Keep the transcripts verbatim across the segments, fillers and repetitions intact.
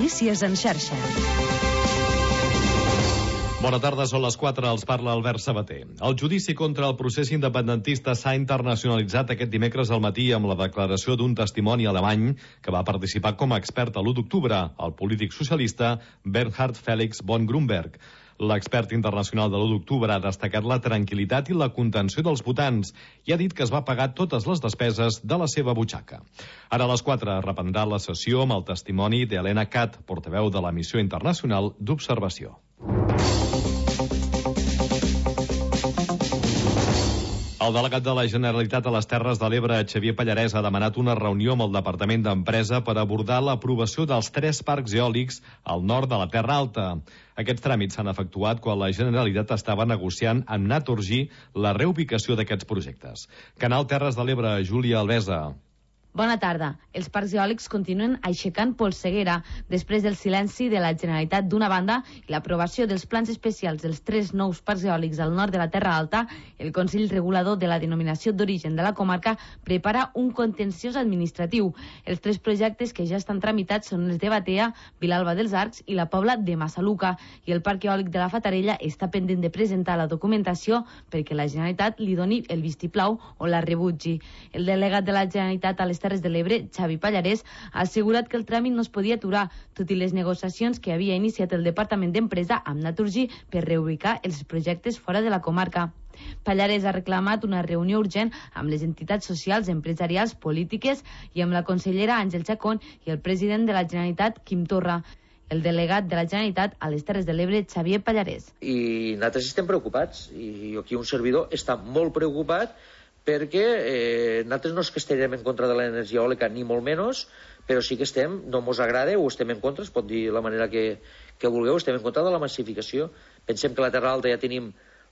Notícies en xarxa. Bona tarda, són les quatre, els parla Albert Sabater. El judici contra el procés independentista s'ha internacionalitzat aquest dimecres al matí amb la declaració d'un testimoni alemany que va participar com a expert a l'u d'octubre, el polític socialista Bernhard Felix von Grünberg. L'expert internacional de l'u d'octubre ha destacat la tranquil·litat i la contenció dels votants i ha dit que es va pagar totes les despeses de la seva butxaca. Ara a les quatre reprendrà la sessió amb el testimoni d'Helena Katt, portaveu de la Missió Internacional d'Observació. El delegat de la Generalitat a les Terres de l'Ebre, Xavier Pallarès, ha demanat una reunió amb el Departament d'Empresa per abordar l'aprovació dels tres parcs eòlics al nord de la Terra Alta. Aquests tràmits s'han efectuat quan la Generalitat estava negociant amb Naturgy la reubicació d'aquests projectes. Canal Terres de l'Ebre, Júlia Alvesa. Bona tarda. Els parcs eòlics continuen aixecant polseguera després del silenci de la Generalitat d'una banda i l'aprovació dels plans especials dels tres nous parcs eòlics al nord de la Terra Alta. El Consell Regulador de la Denominació d'Origen de la comarca prepara un contenciós administratiu. Els tres projectes que ja estan tramitats són els de Batea, Vilalba dels Arcs i la Pobla de Massaluca, i el parc eòlic de la Fatarella està pendent de presentar la documentació perquè la Generalitat li doni el vistiplau o la rebutgi. El delegat de la Generalitat a les Terres de l'Ebre, Xavi Pallarès, ha assegurat que el tràmit no es podia aturar, tot i les negociacions que havia iniciat el Departament d'Empresa amb Naturgy per reubicar els projectes fora de la comarca. Pallarès ha reclamat una reunió urgent amb les entitats socials, empresarials, polítiques i amb la consellera Àngel Chacón i el president de la Generalitat, Quim Torra. El delegat de la Generalitat a les Terres de l'Ebre, Xavier Pallarès. I nosaltres estem preocupats, i aquí un servidor està molt preocupat perquè eh, nosaltres no és que estem en contra de l'energia eòlica, ni molt menys, però sí que estem, no mos agrada, o estem en contra, es pot dir la manera que, que vulgueu, estem en contra de la massificació. Pensem que a la Terra Alta ja tenim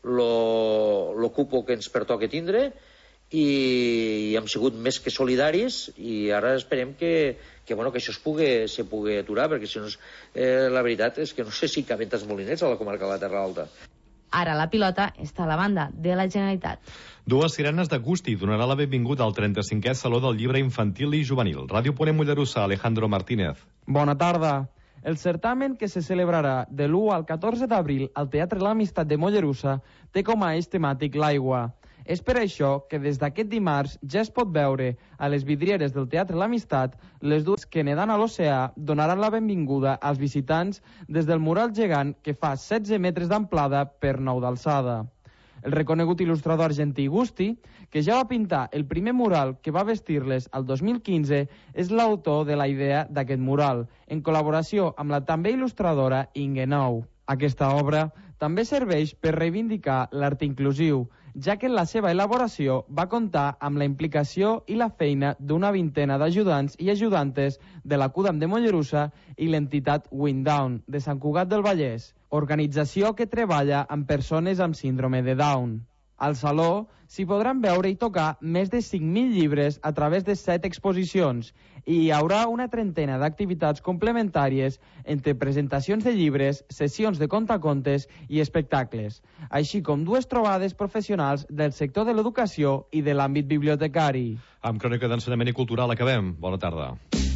el cupo que ens pertoca tindre i, i hem sigut més que solidaris i ara esperem que, que, bueno, que això es pugui, se pugui aturar, perquè si no és, eh, la veritat és que no sé si caben tants molinets a la comarca de la Terra Alta. Ara la pilota està a la banda de la Generalitat. Dues sirenes de Gusti donarà la benvinguda al trenta-cinquè Saló del Llibre Infantil i Juvenil. Ràdio Ponent Mollerussa, Alejandro Martínez. Bona tarda. El certamen, que se celebrarà de l'u al catorze d'abril al Teatre l'Amistat de Mollerussa, té com a eix temàtic l'aigua. És per això que des d'aquest dimarts ja es pot veure a les vidrieres del Teatre l'Amistat les dues que nedant a l'oceà donaran la benvinguda als visitants des del mural gegant que fa setze metres d'amplada per nou d'alçada. El reconegut il·lustrador argentí Gusti, que ja va pintar el primer mural que va vestir-les el dos mil quinze, és l'autor de la idea d'aquest mural, en col·laboració amb la també il·lustradora Inge Nou. Aquesta obra també serveix per reivindicar l'art inclusiu, ja que en la seva elaboració va comptar amb la implicació i la feina d'una vintena d'ajudants i ajudantes de la CUDAM de Mollerussa i l'entitat Wind Down, de Sant Cugat del Vallès, organització que treballa amb persones amb síndrome de Down. Al Saló s'hi podran veure i tocar més de cinc mil llibres a través de set exposicions i hi haurà una trentena d'activitats complementàries entre presentacions de llibres, sessions de contacontes i espectacles, així com dues trobades professionals del sector de l'educació i de l'àmbit bibliotecari. Amb crònica d'ensenyament i cultural acabem. Bona tarda.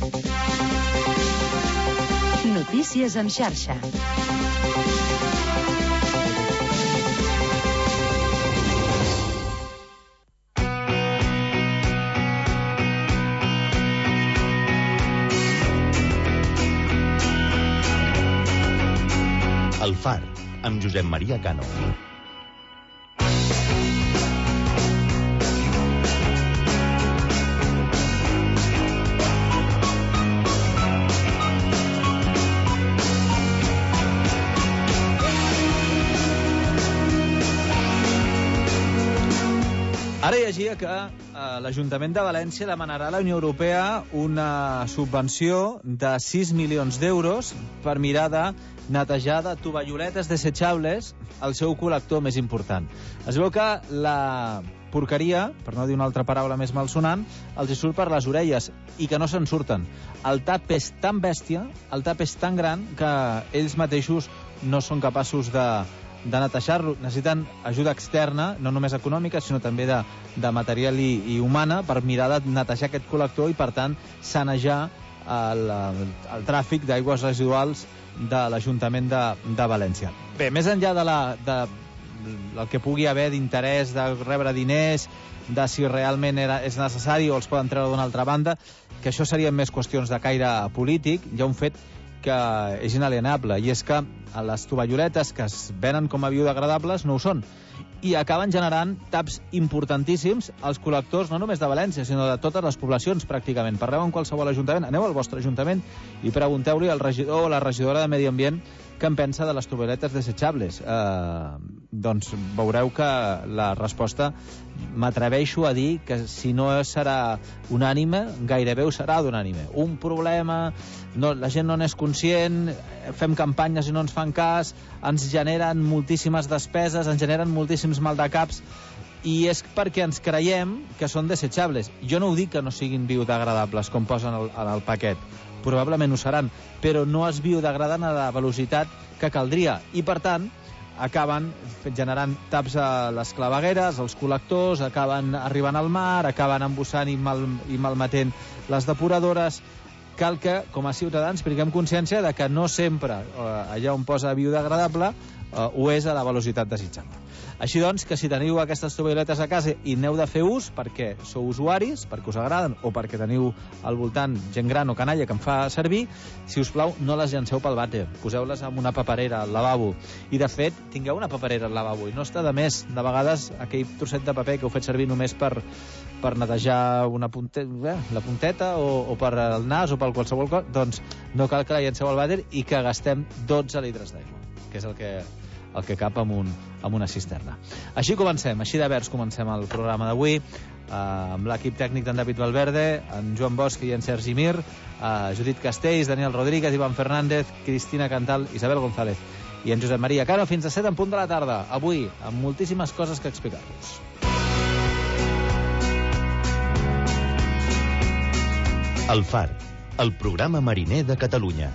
Notícies en xarxa. El Far, amb Josep Maria Cano. Ara llegia que eh, l'Ajuntament de València demanarà a la Unió Europea una subvenció de sis milions d'euros per mirar de netejar de tovalloletes desechables el seu col·lector més important. Es veu que la porqueria, per no dir una altra paraula més malsonant, els hi surt per les orelles i que no se'n surten. El tap és tan bèstia, el tap és tan gran que ells mateixos no són capaços de de netejar-lo, necessiten ajuda externa, no només econòmica, sinó també de, de material i, i humana, per mirar de netejar aquest col·lector i, per tant, sanejar el, el tràfic d'aigües residuals de l'Ajuntament de, de València. Bé, més enllà de, la, de el que pugui haver d'interès de rebre diners, de si realment era, és necessari o els poden treure d'una altra banda, que això serien més qüestions de caire polític, hi ha un fet que és inalienable, i és que les tovalloletes que es venen com a biodegradables no ho són, i acaben generant taps importantíssims als col·lectors, no només de València, sinó de totes les poblacions, pràcticament. Parleu amb qualsevol ajuntament, aneu al vostre ajuntament i pregunteu-li al regidor o la regidora de Medi Ambient què en pensa de les tovalloletes desechables. Eh, doncs veureu que la resposta, m'atreveixo a dir que si no serà unànime, gairebé ho serà d'unànime. Un problema, no, la gent no n'és conscient, fem campanyes i no ens fan cas, ens generen moltíssimes despeses, ens generen moltíssims maldecaps, i és perquè ens creiem que són desechables. Jo no ho dic que no siguin biodegradables, com posen al, al paquet, probablement ho seran, però no es biodegraden a la velocitat que caldria, i per tant acaben generant taps a les clavegueres, als col·lectors, acaben arribant al mar, acaben embussant i, mal, i malmetent les depuradores. Cal que, com a ciutadans, prenguem consciència de que no sempre eh, allà on posa biodegradable eh, ho és a la velocitat desitjable. Així doncs, que si teniu aquestes tovalloletes a casa i n'heu de fer ús perquè sou usuaris, perquè us agraden o perquè teniu al voltant gent gran o canalla que en fa servir, si us plau, no les llanceu pel vàter, poseu-les en una paperera al lavabo. I, de fet, tingueu una paperera al lavabo i no està de més. De vegades, aquell trosset de paper que heu fet servir només per, per netejar una punte, eh, la punteta o, o per el nas o per qualsevol cosa, doncs no cal que la llanceu al vàter i que gastem dotze litres d'aigua, que és el que el que cap amb, un, amb una cisterna. Així comencem, així de vers comencem el programa d'avui, eh, amb l'equip tècnic d'en David Valverde, en Joan Bosch i en Sergi Mir, eh, Judit Castells, Daniel Rodríguez, Ivan Fernández, Cristina Cantal, Isabel González i en Josep Maria Cano, fins a set en punt de la tarda, avui, amb moltíssimes coses que explicar-vos. El Far, el programa mariner de Catalunya.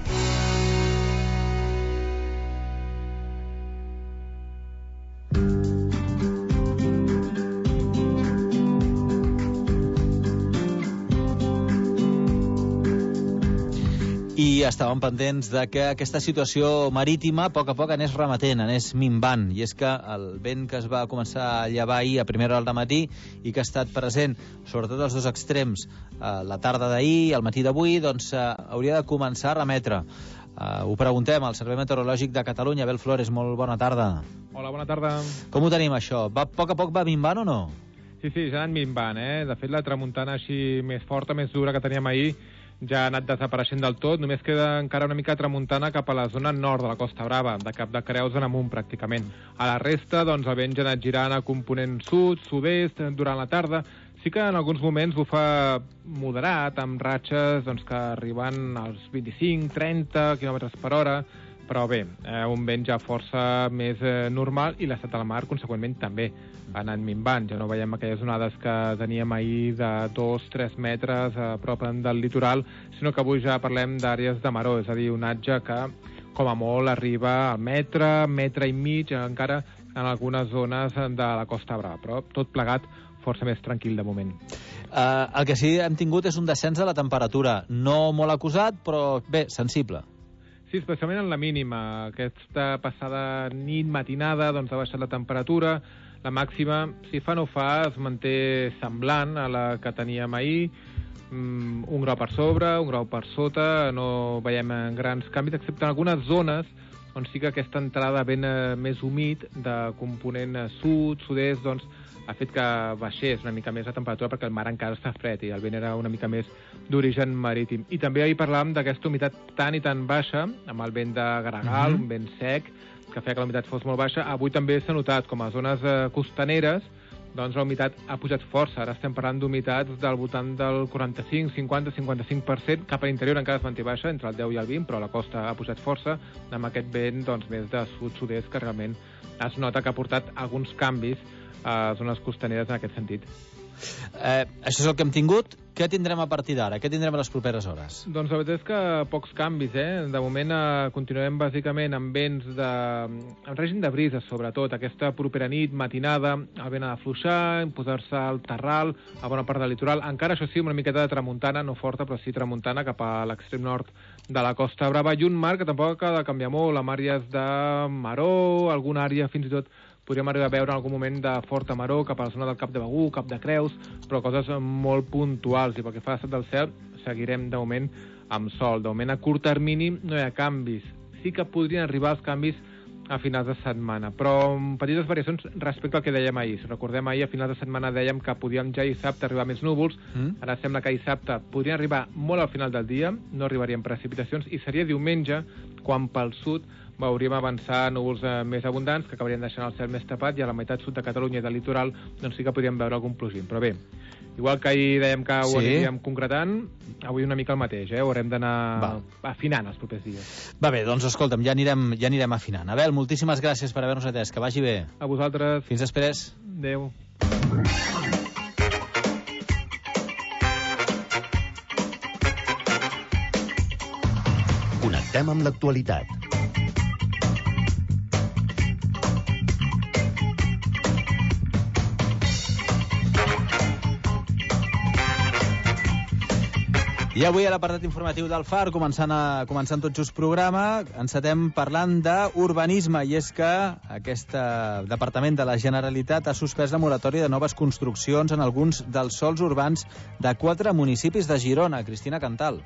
I estàvem pendents de que aquesta situació marítima a poc a poc anés remetent, anés minvant, i és que el vent que es va començar a llevar ahir a primera hora del matí i que ha estat present, sobretot als dos extrems, eh, la tarda d'ahir i el matí d'avui, doncs eh, hauria de començar a remetre. Eh, ho preguntem al Servei Meteorològic de Catalunya. Abel Flores, molt bona tarda. Hola, bona tarda. Com ho tenim, això? Va, a poc a poc va minvant o no? Sí, sí, ja ha anat minvant, eh? De fet, la tramuntana així més forta, més dura que teníem ahir, ja ha anat desapareixent del tot. Només queda encara una mica tramuntana cap a la zona nord de la Costa Brava, de Cap de Creus en amunt, pràcticament. A la resta, doncs, el vent ja ha anat girant a component sud, sud-est, durant la tarda. Sí que en alguns moments ho fa moderat, amb ratxes doncs, que arriben als vint-i-cinc trenta quilòmetres per hora, però bé, eh, un vent ja força més eh, normal, i l'estat del mar, conseqüentment, també ha anat minvant. Ja no veiem aquelles onades que teníem ahir de dos tres metres a prop del litoral, sinó que avui ja parlem d'àrees de maró, és a dir, onatge que, com a molt, arriba a metre, metre i mig, encara en algunes zones de la Costa Brava, però tot plegat força més tranquil de moment. Uh, el que sí hem tingut és un descens de la temperatura, no molt acusat, però bé, sensible. Sí, especialment en la mínima. Aquesta passada nit, matinada, doncs ha baixat la temperatura. La màxima, si fa no fa, es manté semblant a la que teníem ahir. Mm, un grau per sobre, un grau per sota, no veiem grans canvis, excepte en algunes zones on sí que aquesta entrada ben eh, més humit de component sud, sud-est, doncs ha fet que baixés una mica més la temperatura perquè el mar encara està fred i el vent era una mica més d'origen marítim. I també ahir parlàvem d'aquesta humitat tan i tan baixa, amb el vent de gregal, mm-hmm. un vent sec, que feia que la humitat fos molt baixa. Avui també s'ha notat, com a zones eh, costaneres, doncs la humitat ha pujat força. Ara estem parlant d'humitats del voltant del quaranta-cinc, cinquanta, cinquanta-cinc per cent. Cap a l'interior encara es manté baixa, entre el deu i el vint, però la costa ha pujat força, amb aquest vent doncs, més de sud-sud-est, que realment es nota que ha portat alguns canvis a zones costaneres en aquest sentit. Eh, això és el que hem tingut. Què tindrem a partir d'ara? Què tindrem a les properes hores? Doncs la veritat és que pocs canvis, eh? De moment eh, continuem bàsicament amb vents de... en règim de brisa, sobretot. Aquesta propera nit, matinada, el vent ha d'afluixar, posar-se al terral, a bona part del litoral. Encara, això sí, una miqueta de tramuntana, no forta, però sí tramuntana, cap a l'extrem nord de la Costa Brava. I un mar que tampoc acaba de canviar molt, amb àrees de maró, alguna àrea fins i tot podríem arribar a veure en algun moment de forta maró cap a la zona del Cap de Begur, Cap de Creus, però coses molt puntuals. I pel que fa a l'estat del cel, seguirem de moment amb sol. De moment, a curt termini, no hi ha canvis. Sí que podrien arribar els canvis a finals de setmana, però amb petites variacions respecte al que dèiem ahir. Si recordem, ahir a finals de setmana dèiem que podíem ja dissabte arribar més núvols, mm. ara sembla que dissabte podrien arribar molt al final del dia, no arribarien precipitacions, i seria diumenge quan pel sud veuríem avançar núvols eh, més abundants que acabarien deixant el cel més tapat, i a la meitat sud de Catalunya i del litoral doncs sí que podríem veure algun plogim. Però bé, igual que ahir dèiem que ho sí. aniríem concretant, avui una mica el mateix, eh? Ho haurem d'anar afinant els propers dies. Va bé, doncs escolta'm, ja anirem, ja anirem afinant. Abel, moltíssimes gràcies per haver-nos atès, que vagi bé. A vosaltres. Fins després. Adéu. Connectem amb l'actualitat. I avui a l'apartat informatiu del Far, començant, a, començant tot just programa, encetem parlant d'urbanisme, i és que aquest Departament de la Generalitat ha suspès la moratòria de noves construccions en alguns dels sols urbans de quatre municipis de Girona. Cristina Cantal.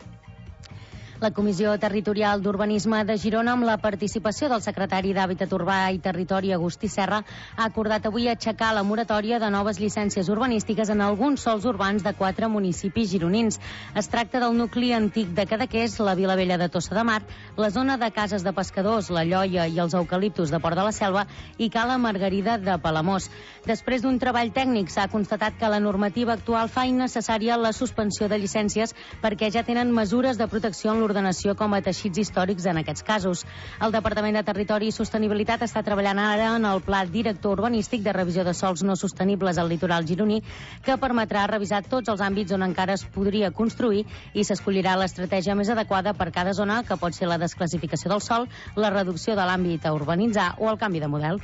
La Comissió Territorial d'Urbanisme de Girona, amb la participació del secretari d'Hàbitat Urbà i Territori, Agustí Serra, ha acordat avui aixecar la moratòria de noves llicències urbanístiques en alguns sols urbans de quatre municipis gironins. Es tracta del nucli antic de Cadaqués, la Vila Vella de Tossa de Mar, la zona de cases de pescadors, la Lloia i els eucaliptus de Port de la Selva i Cala Margarida de Palamós. Després d'un treball tècnic, s'ha constatat que la normativa actual fa innecessària la suspensió de llicències perquè ja tenen mesures de protecció en l'ordenació com a teixits històrics en aquests casos. El Departament de Territori i Sostenibilitat està treballant ara en el Pla Director Urbanístic de revisió de sòls no sostenibles al litoral gironí, que permetrà revisar tots els àmbits on encara es podria construir i s'escollirà l'estratègia més adequada per cada zona, que pot ser la desclassificació del sòl, la reducció de l'àmbit a urbanitzar o el canvi de model.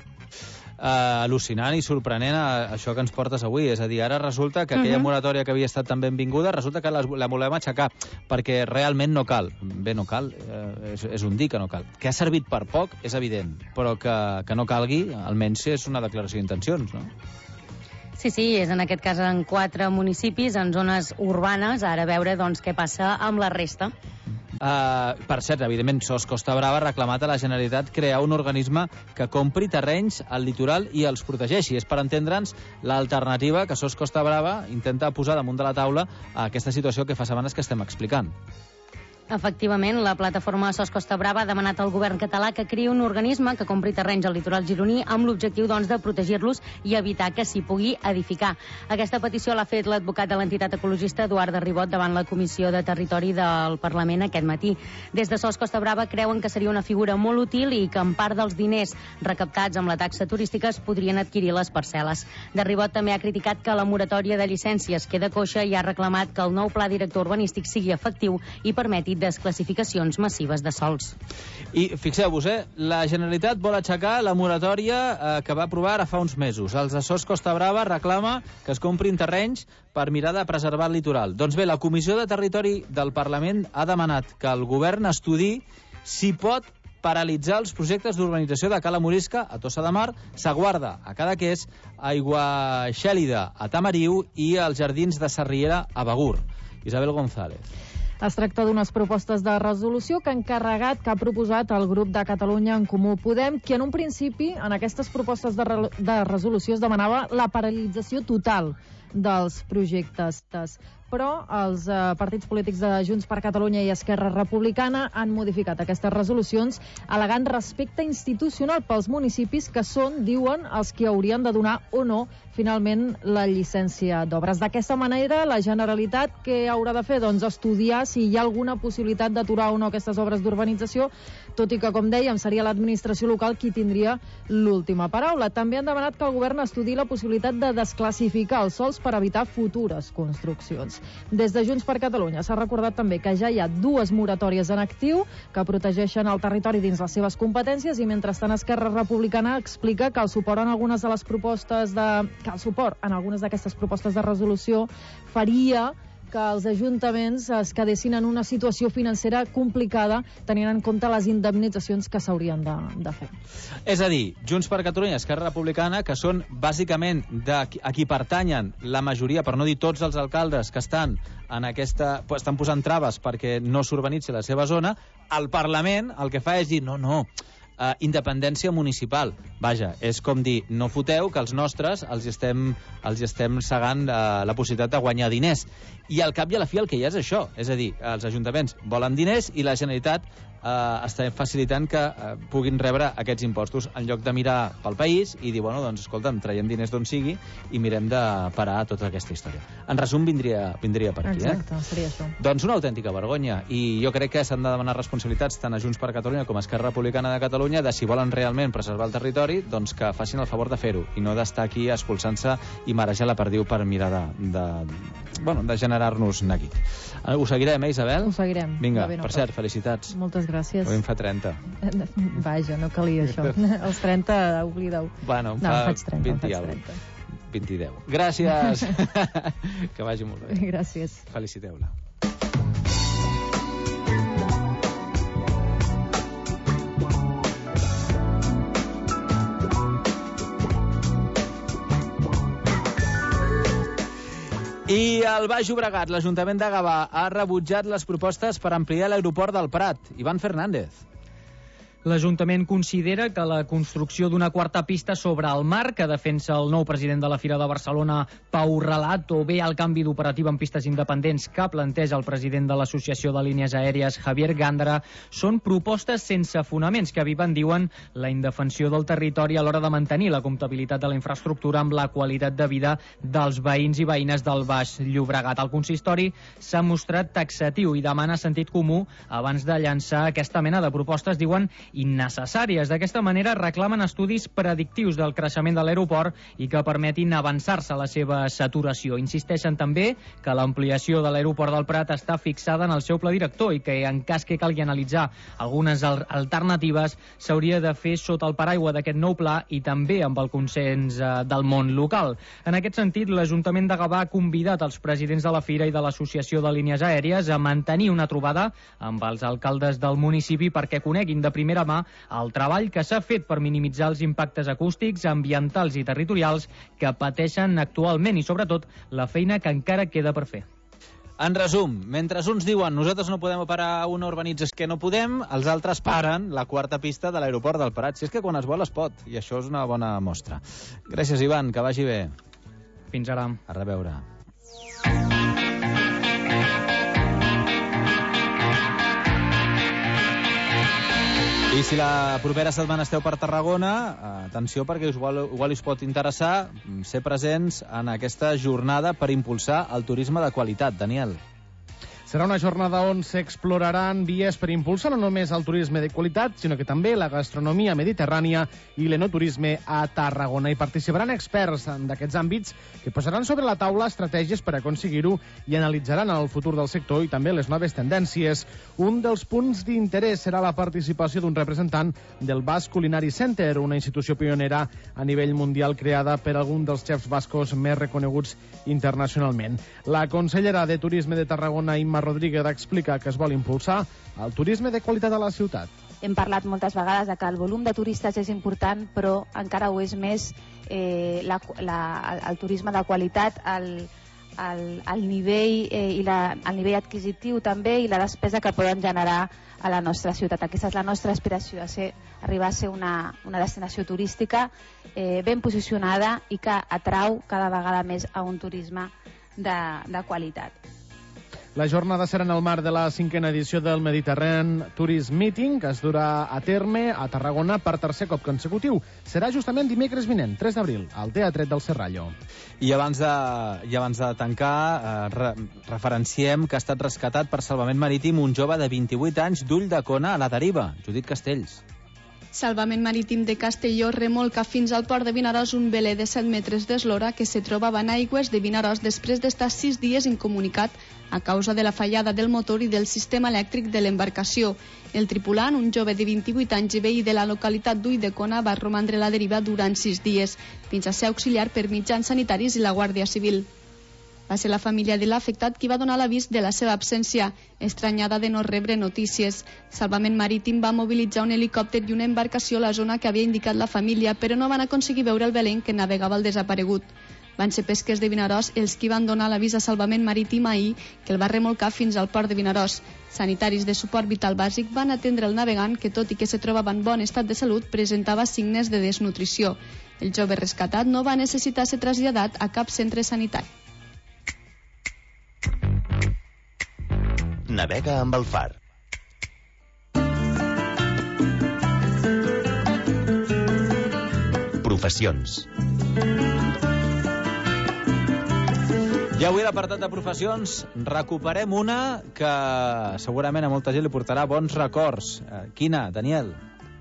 Uh, al·lucinant i sorprenent uh, això que ens portes avui. És a dir, ara resulta que aquella uh-huh. moratòria que havia estat tan benvinguda, resulta que la, la volem aixecar, perquè realment no cal. Bé, no cal, uh, és, és un dir que no cal. Que ha servit per poc, és evident, però que, que no calgui, almenys és una declaració d'intencions, no? Sí, sí, és en aquest cas en quatre municipis, en zones urbanes, ara a veure doncs, què passa amb la resta. Uh, per cert, evidentment, S O S Costa Brava ha reclamat a la Generalitat crear un organisme que compri terrenys al litoral i els protegeixi. És per entendre'ns l'alternativa que S O S Costa Brava intenta posar damunt de la taula a aquesta situació que fa setmanes que estem explicant. Efectivament, la plataforma S O S Costa Brava ha demanat al govern català que creï un organisme que compri terrenys al litoral gironí amb l'objectiu doncs, de protegir-los i evitar que s'hi pugui edificar. Aquesta petició l'ha fet l'advocat de l'entitat ecologista Eduard de Ribot davant la Comissió de Territori del Parlament aquest matí. Des de S O S Costa Brava creuen que seria una figura molt útil i que en part dels diners recaptats amb la taxa turística es podrien adquirir les parcel·les. De Ribot també ha criticat que la moratòria de llicències queda coixa i ha reclamat que el nou pla director urbanístic sigui efectiu i permeti desclassificacions massives de sòls. I fixeu-vos, eh, la Generalitat vol aixecar la moratòria eh, que va aprovar ara fa uns mesos. Els de S O S Costa Brava reclama que es comprin terrenys per mirar de preservar el litoral. Doncs bé, la Comissió de Territori del Parlament ha demanat que el govern estudi si pot paralitzar els projectes d'urbanització de Cala Morisca a Tossa de Mar, Saguarda a Cadaqués, Aigua Xèlida a Tamariu i els Jardins de Sarriera a Begur. Isabel González. Es tracta d'unes propostes de resolució que ha encarregat, que ha proposat el grup de Catalunya en Comú Podem, que en un principi, en aquestes propostes de, re de resolució es demanava la paralització total dels projectes. Però els eh, partits polítics de Junts per Catalunya i Esquerra Republicana han modificat aquestes resolucions al·legant respecte institucional pels municipis que són, diuen, els que haurien de donar o no finalment la llicència d'obres. D'aquesta manera, la Generalitat què haurà de fer? Doncs estudiar si hi ha alguna possibilitat d'aturar o no aquestes obres d'urbanització, tot i que, com dèiem, seria l'administració local qui tindria l'última paraula. També han demanat que el govern estudiï la possibilitat de desclassificar els sòls per evitar futures construccions. Des de Junts per Catalunya s'ha recordat també que ja hi ha dues moratòries en actiu que protegeixen el territori dins les seves competències i mentrestant Esquerra Republicana explica que el suport en algunes de les propostes de... que el suport en algunes d'aquestes propostes de resolució faria que els ajuntaments es quedessin en una situació financera complicada tenint en compte les indemnitzacions que s'haurien de, de fer. És a dir, Junts per Catalunya i Esquerra Republicana, que són bàsicament de, a qui pertanyen la majoria, per no dir tots els alcaldes que estan en aquesta, estan posant traves perquè no s'urbanitzi la seva zona, el Parlament el que fa és dir no, no, Uh, independència municipal. Vaja, és com dir, no foteu que els nostres els estem, els estem segant uh, la possibilitat de guanyar diners. I al cap i a la fi el que hi ha és això. És a dir, els ajuntaments volen diners i la Generalitat uh, està facilitant que uh, puguin rebre aquests impostos en lloc de mirar pel país i dir, bueno, doncs, escolta'm, traiem diners d'on sigui i mirem de parar tota aquesta història. En resum, vindria, vindria per aquí. Exacte, eh? seria això. Doncs una autèntica vergonya. I jo crec que s'han de demanar responsabilitats tant a Junts per Catalunya com a Esquerra Republicana de Catalunya de si volen realment preservar el territori, doncs que facin el favor de fer-ho i no d'estar aquí expulsant-se i marejar la perdiu per mirar de, de, bueno, de generar-nos neguit. Uh, ho seguirem, eh, Isabel? Ho seguirem. Vinga, no per cert, felicitats. Moltes gràcies. Avui en fa trenta. Vaja, no calia això. Els trenta, oblideu. Bueno, no, fa faig trenta, vint i faig trenta. vint i deu. Gràcies. Que vagi molt bé. Gràcies. Feliciteu-la. I al Baix Llobregat, l'Ajuntament de Gavà ha rebutjat les propostes per ampliar l'aeroport del Prat. Ivan Fernández. L'Ajuntament considera que la construcció d'una quarta pista sobre el mar, que defensa el nou president de la Fira de Barcelona, Pau Relat, o bé el canvi d'operativa en pistes independents que planteja el president de l'Associació de Línies Aèries, Javier Gándara, són propostes sense fonaments que viven, diuen, la indefensió del territori a l'hora de mantenir la comptabilitat de la infraestructura amb la qualitat de vida dels veïns i veïnes del Baix Llobregat. El consistori s'ha mostrat taxatiu i demana sentit comú abans de llançar aquesta mena de propostes, diuen, innecessàries. D'aquesta manera reclamen estudis predictius del creixement de l'aeroport i que permetin avançar-se a la seva saturació. Insisteixen també que l'ampliació de l'aeroport del Prat està fixada en el seu pla director i que en cas que calgui analitzar algunes alternatives s'hauria de fer sota el paraigua d'aquest nou pla i també amb el consens eh, del món local. En aquest sentit, l'Ajuntament de Gavà ha convidat els presidents de la Fira i de l'Associació de Línies Aèries a mantenir una trobada amb els alcaldes del municipi perquè coneguin de primera mà el treball que s'ha fet per minimitzar els impactes acústics, ambientals i territorials que pateixen actualment i, sobretot, la feina que encara queda per fer. En resum, mentre uns diuen nosaltres no podem operar una urbanització que no podem, els altres paren la quarta pista de l'aeroport del Prat. Si és que quan es vol es pot, i això és una bona mostra. Gràcies, Ivan, que vagi bé. Fins ara. A reveure. I si la propera setmana esteu per Tarragona, atenció perquè igual, igual us pot interessar ser presents en aquesta jornada per impulsar el turisme de qualitat. Daniel. Serà una jornada on s'exploraran vies per impulsar no només el turisme de qualitat, sinó que també la gastronomia mediterrània i l'enoturisme a Tarragona. Hi participaran experts d'aquests àmbits que posaran sobre la taula estratègies per aconseguir-ho i analitzaran el futur del sector i també les noves tendències. Un dels punts d'interès serà la participació d'un representant del Basque Culinary Center, una institució pionera a nivell mundial creada per algun dels xefs bascos més reconeguts internacionalment. La consellera de Turisme de Tarragona, Imma Rodríguez, explica que es vol impulsar el turisme de qualitat a la ciutat. Hem parlat moltes vegades de que el volum de turistes és important, però encara ho és més eh, la, la, el turisme de qualitat, el, el, el nivell eh, i la, el nivell adquisitiu també i la despesa que poden generar a la nostra ciutat. Aquesta és la nostra aspiració, a ser, arribar a ser una, una destinació turística eh, ben posicionada i que atrau cada vegada més a un turisme de, de qualitat. La jornada serà en el marc de la cinquena edició del Mediterranean Tourism Meeting, que es durà a terme a Tarragona per tercer cop consecutiu. Serà justament dimecres vinent, tres d'abril, al Teatret del Serrallo. I abans de, i abans de tancar, eh, re, referenciem que ha estat rescatat per salvament marítim un jove de vint-i-vuit anys d'Ull de Cona a la deriva, Judit Castells. Salvament Marítim de Castelló remolca fins al port de Vinaròs un velè de set metres d'eslora que se trobava en aigües de Vinaròs després d'estar sis dies incomunicat a causa de la fallada del motor i del sistema elèctric de l'embarcació. El tripulant, un jove de vint-i-vuit anys i veí de la localitat d'Ull de Cona, va romandre a la deriva durant sis dies, fins a ser auxiliar per mitjans sanitaris i la Guàrdia Civil. Va ser la família de l'afectat qui va donar l'avís de la seva absència, estranyada de no rebre notícies. Salvament Marítim va mobilitzar un helicòpter i una embarcació a la zona que havia indicat la família, però no van aconseguir veure el velè que navegava el desaparegut. Van ser pesques de Vinaròs els qui van donar l'avís a Salvament Marítim ahir, que el va remolcar fins al port de Vinaròs. Sanitaris de suport vital bàsic van atendre el navegant que, tot i que se trobava en bon estat de salut, presentava signes de desnutrició. El jove rescatat no va necessitar ser traslladat a cap centre sanitari. Navega amb el far. Professions. I avui a l'apartat de professions recuperem una que segurament a molta gent li portarà bons records. Quina, Daniel?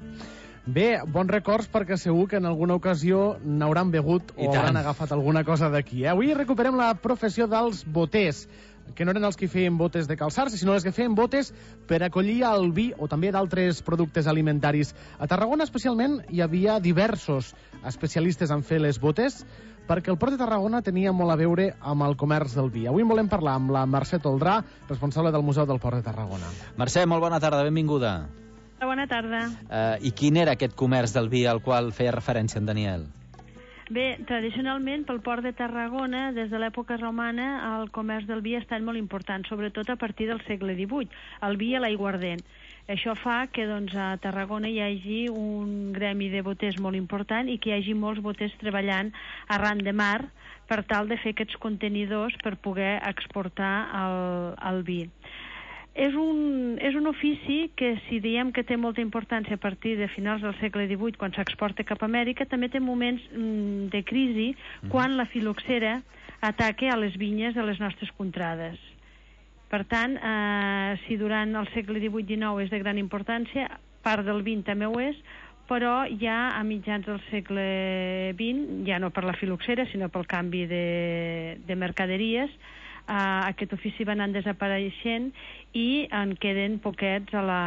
Bé, bons records perquè segur que en alguna ocasió n'hauran begut o hauran agafat alguna cosa d'aquí. Eh? Avui recuperem la professió dels boters, que no eren els que feien botes de calçar-se, sinó els que feien botes per acollir el vi o també d'altres productes alimentaris. A Tarragona, especialment, hi havia diversos especialistes en fer les botes, perquè el Port de Tarragona tenia molt a veure amb el comerç del vi. Avui en volem parlar amb la Mercè Toldrà, responsable del Museu del Port de Tarragona. Mercè, molt bona tarda, benvinguda. Bona tarda. Uh, I quin era aquest comerç del vi al qual feia referència en Daniel? Bé, tradicionalment pel Port de Tarragona, des de l'època romana, el comerç del vi ha estat molt important, sobretot a partir del segle divuit, el vi a l'aiguardent. Això fa que doncs, a Tarragona hi hagi un gremi de boters molt important i que hi hagi molts boters treballant arran de mar per tal de fer aquests contenidors per poder exportar el, el vi. És un, és un ofici que, si diem que té molta importància a partir de finals del segle divuit, quan s'exporta cap a Amèrica, també té moments mm, de crisi quan la filoxera ataca a les vinyes de les nostres contrades. Per tant, eh, si durant el segle divuit dinou és de gran importància, part del vint també ho és, però ja a mitjans del segle vint, ja no per la filoxera, sinó pel canvi de, de mercaderies, Uh, aquest ofici va anant desapareixent i en queden poquets a la,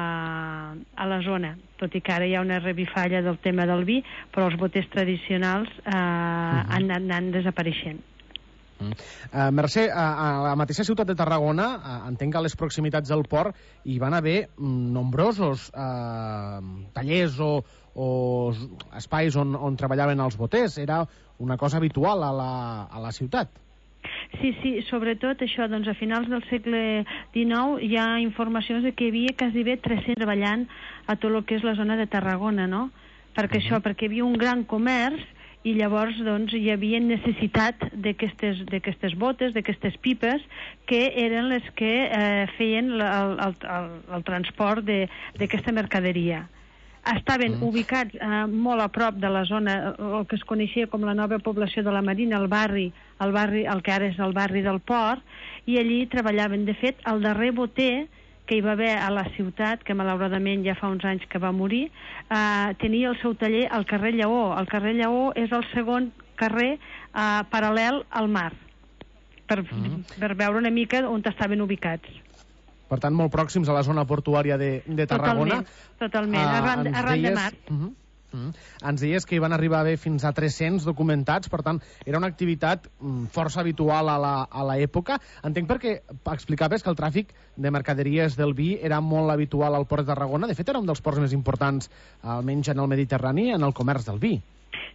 a la zona, tot i que ara hi ha una revifalla del tema del vi, però els boters tradicionals uh, uh-huh. han anat anant desapareixent. Uh, Mercè, a, a la mateixa ciutat de Tarragona, uh, entenc que a les proximitats del port hi van haver mm, nombrosos uh, tallers o, o espais on, on treballaven els boters. Era una cosa habitual a la, a la ciutat. Sí, sí, sobretot això, doncs a finals del segle dinou hi ha informacions de que hi havia quasi bé tres-cents treballant a tot el que és la zona de Tarragona, no? Perquè uh-huh. això, perquè hi havia un gran comerç i llavors doncs hi havia necessitat d'aquestes d'aquestes botes, d'aquestes pipes, que eren les que eh, feien el, el, el, el transport d'aquesta mercaderia. Estaven mm. ubicats eh, molt a prop de la zona, el que es coneixia com la nova població de la Marina, el barri, el barri, el que ara és el barri del Port, i allí treballaven. De fet, el darrer boter que hi va haver a la ciutat, que malauradament ja fa uns anys que va morir, eh, tenia el seu taller al carrer Lleó. El carrer Lleó és el segon carrer eh, paral·lel al mar, per, mm. per veure una mica on estaven ubicats. Per tant, molt pròxims a la zona portuària de, de Tarragona. Totalment, totalment. arran, uh, arran deies, de mar. Uh -huh, uh -huh. Ens deies que hi van arribar a haver fins a tres-cents documentats, per tant, era una activitat um, força habitual a l'època. Entenc perquè explicaves que el tràfic de mercaderies del vi era molt habitual al Port de Tarragona. De fet, era un dels ports més importants, almenys en el Mediterrani, en el comerç del vi.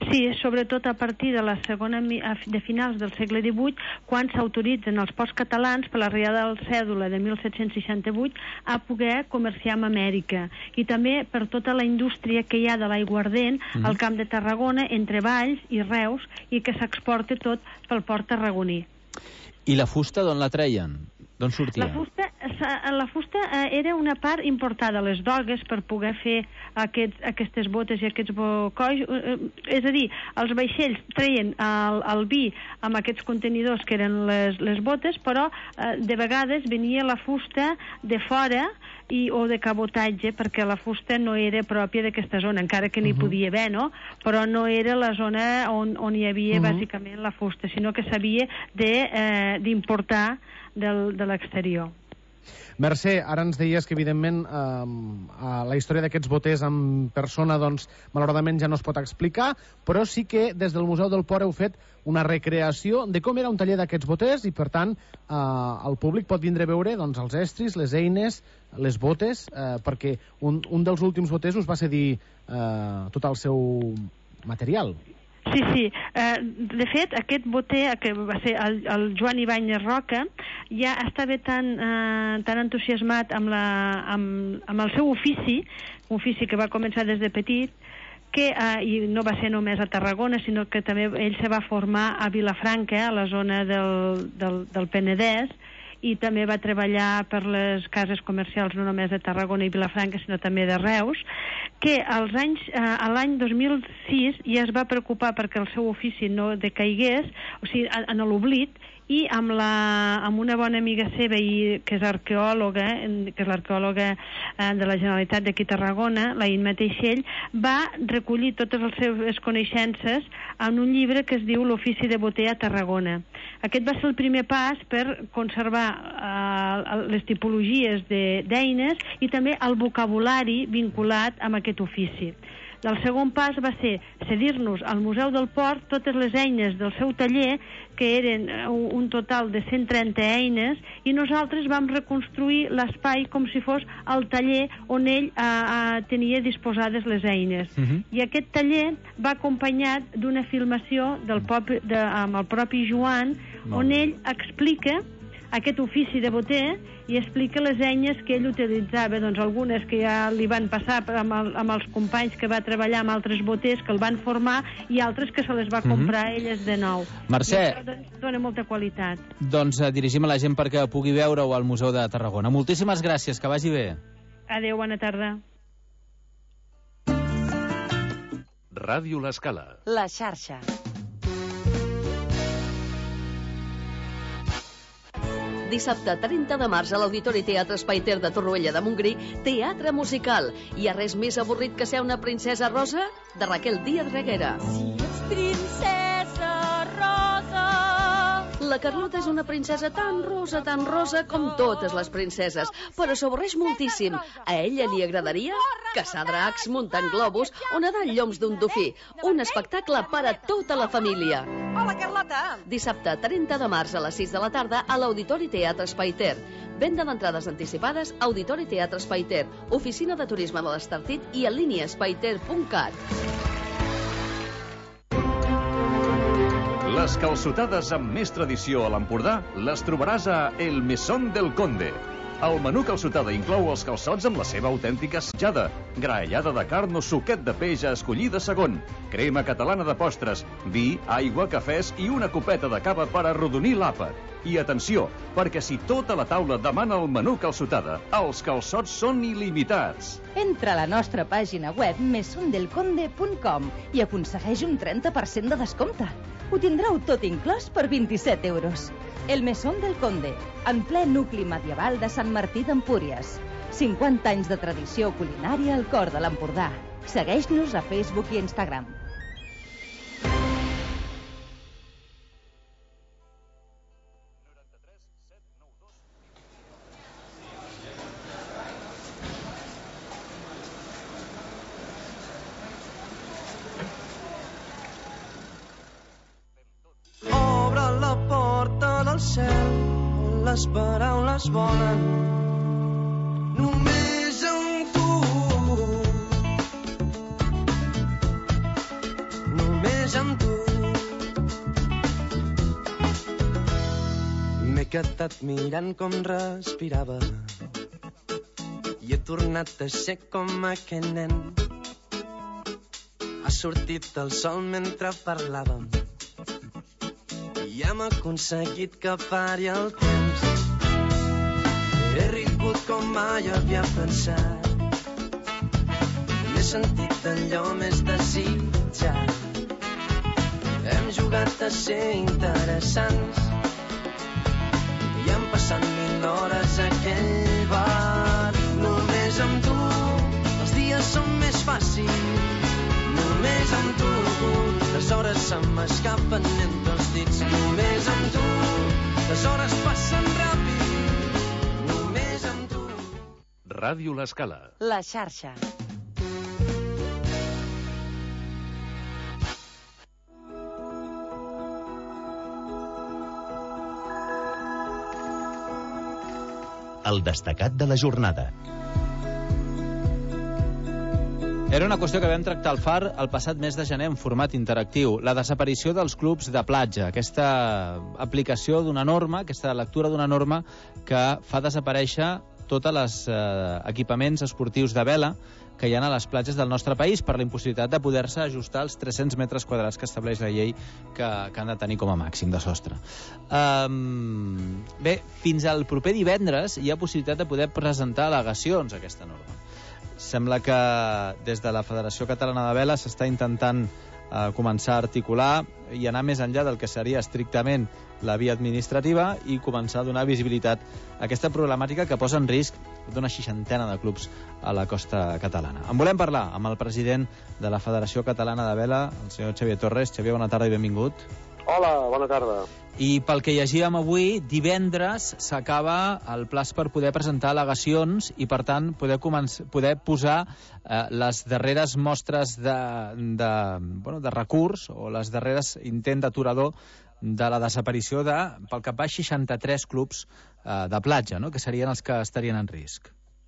Sí, sobretot a partir de la segona de finals del segle divuit, quan s'autoritzen els ports catalans per l'arribada del cèdula de mil set-cents seixanta-vuit a poder comerciar amb Amèrica. I també per tota la indústria que hi ha de l'aiguardent mm. al Camp de Tarragona, entre Valls i Reus, i que s'exporta tot pel port tarragoní. I la fusta d'on la treien? D'on sortia? La fusta, la fusta era una part importada a les dogues per poder fer aquests, aquestes botes i aquests bocolls. És a dir, els vaixells treien el, el vi amb aquests contenidors que eren les, les botes, però de vegades venia la fusta de fora i, o de cabotatge, perquè la fusta no era pròpia d'aquesta zona, encara que n'hi uh -huh. podia haver, no? Però no era la zona on, on hi havia uh -huh. bàsicament la fusta, sinó que s'havia d'importar de, eh, del, de l'exterior. Mercè, ara ens deies que, evidentment, eh, la història d'aquests boters en persona, doncs, malauradament ja no es pot explicar, però sí que des del Museu del Port heu fet una recreació de com era un taller d'aquests boters i, per tant, eh, el públic pot vindre a veure doncs, els estris, les eines, les botes, eh, perquè un, un dels últims boters us va cedir eh, tot el seu material. Sí, sí. Eh, de fet, aquest boter, que va ser el, el Joan Ibáñez Roca, ja estava tan, eh, tan entusiasmat amb, la, amb, amb el seu ofici, un ofici que va començar des de petit, que, eh, i no va ser només a Tarragona, sinó que també ell se va formar a Vilafranca, a la zona del, del, del Penedès, i també va treballar per les cases comercials no només de Tarragona i Vilafranca, sinó també de Reus, que als anys, eh, a l'any dos mil sis ja es va preocupar perquè el seu ofici no decaigués, o sigui, en l'oblit, i amb, la, amb una bona amiga seva, i, que és arqueòloga, que és l'arqueòloga eh, de la Generalitat d'aquí a Tarragona, la Imma Teixell, va recollir totes les seves coneixences en un llibre que es diu L'ofici de boter a Tarragona. Aquest va ser el primer pas per conservar eh, les tipologies d'eines i també el vocabulari vinculat amb aquest ofici. El segon pas va ser cedir-nos al Museu del Port totes les eines del seu taller, que eren un total de cent trenta eines, i nosaltres vam reconstruir l'espai com si fos el taller on ell eh, eh, tenia disposades les eines. Uh-huh. I aquest taller va acompanyat d'una filmació del pop, de, amb el propi Joan, on ell explica aquest ofici de boter i explica les eines que ell utilitzava, doncs algunes que ja li van passar amb, el, amb els companys que va treballar amb altres boters que el van formar, i altres que se les va comprar mm-hmm. elles de nou. Mercè, I això, doncs, dona molta qualitat. Doncs eh, dirigim a la gent perquè pugui veure-ho al Museu de Tarragona. Moltíssimes gràcies, que vagi bé. Adéu, bona tarda. Ràdio L'Escala. La xarxa. Dissabte trenta de març a l'Auditori Teatre Espai Ter de Torroella de Montgrí, teatre musical. Hi ha res més avorrit que ser una princesa rosa? De Raquel Díaz Reguera. Si ets princesa rosa... La Carlota és una princesa tan rosa, tan rosa com totes les princeses, però s'avorreix moltíssim. A ella li agradaria caçar dracs, muntant globus o nedar en lloms d'un dofí. Un espectacle per a tota la família. Hola, Carlota! Dissabte trenta de març a les sis de la tarda a l'Auditori Teatre Espai Ter. Venda d'entrades anticipades, Auditori Teatre Espai Ter, Oficina de Turisme de l'Estartit i en línia espaiter punt cat. Les calçotades amb més tradició a l'Empordà les trobaràs a El Mesón del Conde. El menú calçotada inclou els calçots amb la seva autèntica assetjada, graellada de carn o suquet de peix a escollir de segon, crema catalana de postres, vi, aigua, cafès i una copeta de cava per arrodonir l'àpat. I atenció, perquè si tota la taula demana el menú calçotada, els calçots són il·limitats. Entra a la nostra pàgina web mesondelconde punt com i aconsegueix un trenta per cent de descompte. Ho tindreu tot inclòs per vint-i-set euros. El Mesón del Conde, en ple nucli medieval de Sant Martí d'Empúries. cinquanta anys de tradició culinària al cor de l'Empordà. Segueix-nos a Facebook i Instagram. Les paraules volen només amb tu, només només amb tu. M'he quedat mirant com respirava i he tornat a ser com aquell nen. Ha sortit el sol mentre parlàvem i hem aconseguit que pari el temps. He rigut com mai havia pensat, m'he sentit allò més desitjat. Hem jugat a ser interessants i han passat mil hores a aquell bar. Només amb tu els dies són més fàcils, només amb tu les hores se m'escapen entre els dits. Només amb tu les hores passen ràpid, només amb tu. Ràdio L'Escala. La xarxa. El destacat de la jornada. Era una qüestió que vam tractar al Far el passat mes de gener en format interactiu, la desaparició dels clubs de platja, aquesta aplicació d'una norma, aquesta lectura d'una norma que fa desaparèixer tots els eh, equipaments esportius de vela que hi ha a les platges del nostre país per la impossibilitat de poder-se ajustar als tres-cents metres quadrats que estableix la llei que, que han de tenir com a màxim de sostre. Um, bé, fins al proper divendres hi ha possibilitat de poder presentar al·legacions a aquesta norma. Sembla que des de la Federació Catalana de Vela s'està intentant eh, començar a articular i anar més enllà del que seria estrictament la via administrativa i començar a donar visibilitat a aquesta problemàtica que posa en risc d'una seixantena de clubs a la costa catalana. En volem parlar amb el president de la Federació Catalana de Vela, el senyor Xavier Torres. Xavier, bona tarda i benvingut. Hola, bona tarda. I pel que llegíem avui, divendres s'acaba el plaç per poder presentar al·legacions i, per tant, poder, començar, poder posar eh, les darreres mostres de, de, bueno, de recurs o les darreres intent d'aturador de la desaparició de, pel que va, seixanta-tres clubs eh, de platja, no?, que serien els que estarien en risc.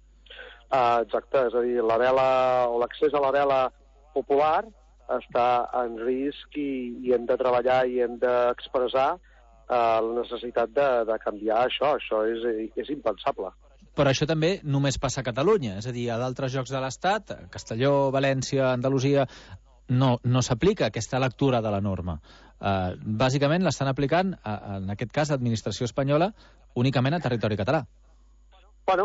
Uh, exacte, és a dir, la vela o l'accés a la vela popular està en risc i, i hem de treballar i hem d'expressar uh, la necessitat de, de canviar això. Això és, és impensable. Però això també només passa a Catalunya, és a dir, a d'altres llocs de l'Estat, Castelló, València, Andalusia, no, no s'aplica aquesta lectura de la norma. Uh, bàsicament l'estan aplicant, uh, en aquest cas, l'administració espanyola, únicament a territori català. Bueno,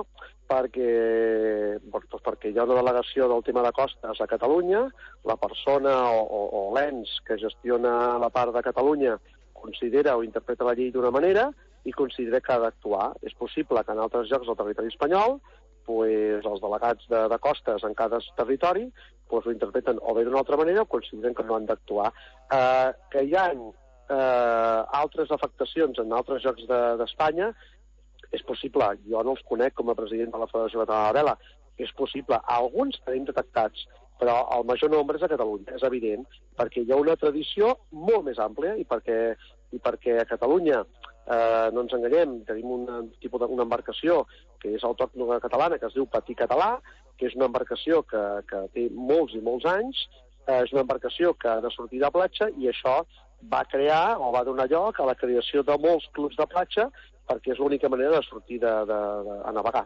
perquè, doncs perquè hi ha una delegació del tema de costes a Catalunya, la persona o, o, o l'ens que gestiona la part de Catalunya considera o interpreta la llei d'una manera i considera que ha d'actuar. És possible que en altres llocs del territori espanyol pues, els delegats de, de costes en cada territori pues, ho interpreten o bé d'una altra manera o consideren que no han d'actuar. Eh, que hi ha eh, altres afectacions en altres llocs d'Espanya, de, és possible, jo no els conec com a president de la Federació Catalana de Vela, és possible, alguns tenim detectats, però el major nombre és a Catalunya, és evident, perquè hi ha una tradició molt més àmplia i perquè, i perquè a Catalunya, eh, no ens enganyem, tenim un tipus d'una embarcació que és autòctona catalana, que es diu Patí Català, que és una embarcació que, que té molts i molts anys, eh, és una embarcació que ha de sortir de platja i això va crear o va donar lloc a la creació de molts clubs de platja perquè és l'única manera de sortir de, de, de, a navegar.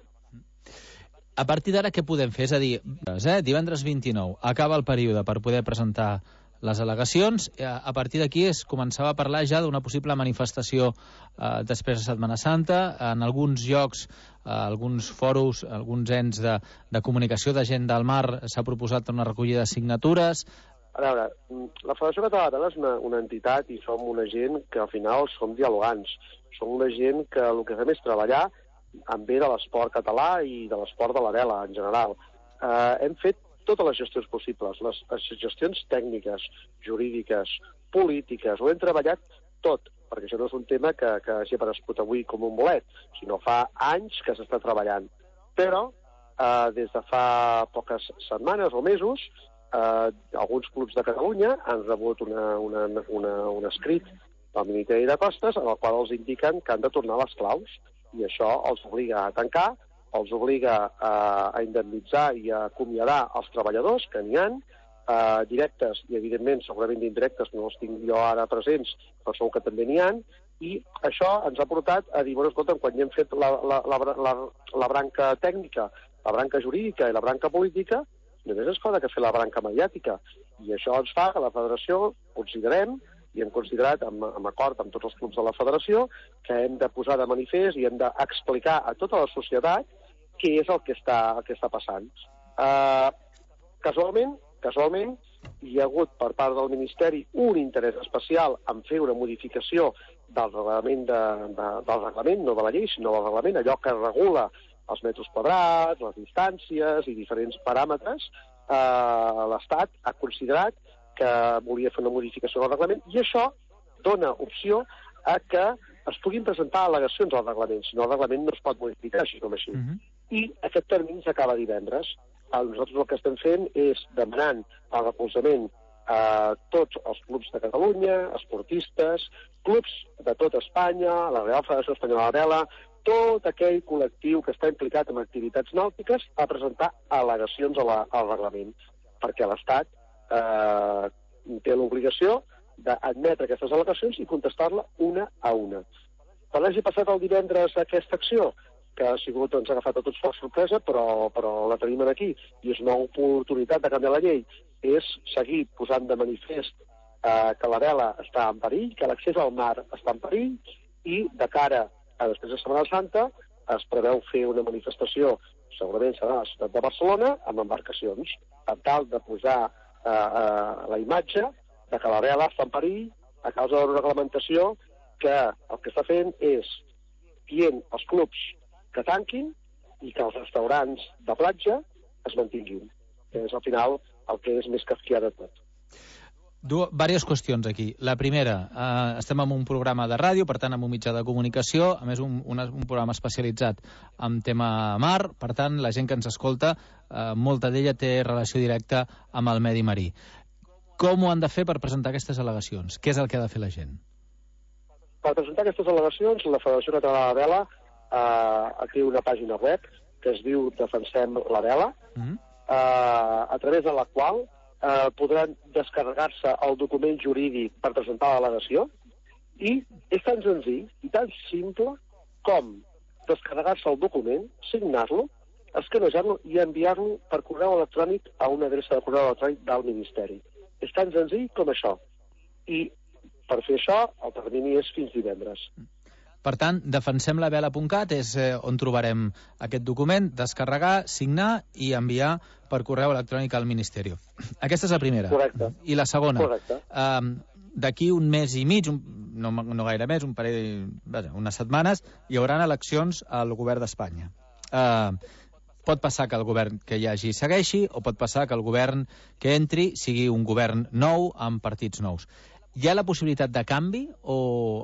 A partir d'ara, què podem fer? És a dir, eh, divendres vint-i-nou acaba el període per poder presentar les al·legacions. A partir d'aquí es començava a parlar ja d'una possible manifestació eh, després de Setmana Santa. En alguns llocs, eh, alguns fòrums, alguns ens de, de comunicació de gent del mar s'ha proposat una recollida de signatures. A veure, la Federació Catalana és una, una entitat i som una gent que al final som dialogants. Som una gent que el que fem és treballar en bé de l'esport català i de l'esport de la vela en general. Eh, hem fet totes les gestions possibles, les, les gestions tècniques, jurídiques, polítiques, ho hem treballat tot, perquè això no és un tema que, que hagi aparegut avui com un bolet, sinó fa anys que s'està treballant. Però eh, des de fa poques setmanes o mesos, eh, alguns clubs de Catalunya han rebut una, una, una, un escrit del Ministeri de Costes en el qual els indiquen que han de tornar les claus i això els obliga a tancar, els obliga a, a indemnitzar i a acomiadar els treballadors que n'hi ha, eh, directes i, evidentment, segurament d'indirectes, no els tinc jo ara presents, però segur que també n'hi ha, i això ens ha portat a dir, bueno, escolta, quan ja hem fet la, la, la, la, la branca tècnica, la branca jurídica i la branca política, només ens fa que fer la branca mediàtica. I això ens fa que la federació considerem, i hem considerat, amb, amb acord amb tots els clubs de la federació, que hem de posar de manifest i hem d'explicar a tota la societat què és el que està, el que està passant. Uh, casualment, casualment, hi ha hagut per part del Ministeri un interès especial en fer una modificació del reglament, de, de, del reglament, no de la llei, sinó del reglament, allò que regula els metres quadrats, les distàncies i diferents paràmetres. Uh, l'Estat ha considerat que volia fer una modificació del reglament i això dona opció a que es puguin presentar al·legacions al reglament, si no el reglament no es pot modificar així com així. Uh-huh. I aquest termini s'acaba divendres. Nosaltres el que estem fent és demanant el recolzament a tots els clubs de Catalunya, esportistes, clubs de tot Espanya, la Real Federació Espanyola de Vela, tot aquell col·lectiu que està implicat en activitats nàutiques a presentar al·legacions a la, al reglament, perquè l'Estat eh, té l'obligació d'admetre aquestes al·legacions i contestar-la una a una. Quan hagi passat el divendres aquesta acció, que ha sigut, ens ha agafat a tots per sorpresa, però, però la tenim aquí, i és una oportunitat de canviar la llei, és seguir posant de manifest eh, que la vela està en perill, que l'accés al mar està en perill, i de cara a després de Setmana Santa es preveu fer una manifestació, segurament serà a la ciutat de Barcelona, amb embarcacions, per tal de posar eh, eh, la imatge de que la vela està en perill a causa d'una reglamentació que el que està fent és dient als clubs que tanquin i que els restaurants de platja es mantinguin, que és al final el que és més kafkià de tot. Du Vàries qüestions aquí. La primera, eh, estem en un programa de ràdio, per tant, en un mitjà de comunicació, a més un, un, un programa especialitzat en tema mar, per tant, la gent que ens escolta, eh, molta d'ella té relació directa amb el medi marí. Com ho han de fer per presentar aquestes al·legacions? Què és el que ha de fer la gent? Per presentar aquestes al·legacions, la Federació Catalana de Vela eh, té una pàgina web que es diu Defensem la Vela, mm-hmm. eh, a través de la qual eh, podran descarregar-se el document jurídic per presentar l'al·legació, i és tan senzill i tan simple com descarregar-se el document, signar-lo, escanejar-lo i enviar-lo per correu electrònic a una adreça de correu electrònic del Ministeri. És tan senzill com això. I per fer això, el termini és fins divendres. Per tant, defensem la vela punt cat és eh, on trobarem aquest document, descarregar, signar i enviar per correu electrònic al Ministeri. Aquesta és la primera. Correcte. I la segona. Correcte. Um, D'aquí un mes i mig, un, no, no gaire més, un parell, vaja, unes setmanes, hi haurà eleccions al govern d'Espanya. Uh, pot passar que el govern que hi hagi segueixi, o pot passar que el govern que entri sigui un govern nou amb partits nous. Hi ha la possibilitat de canvi o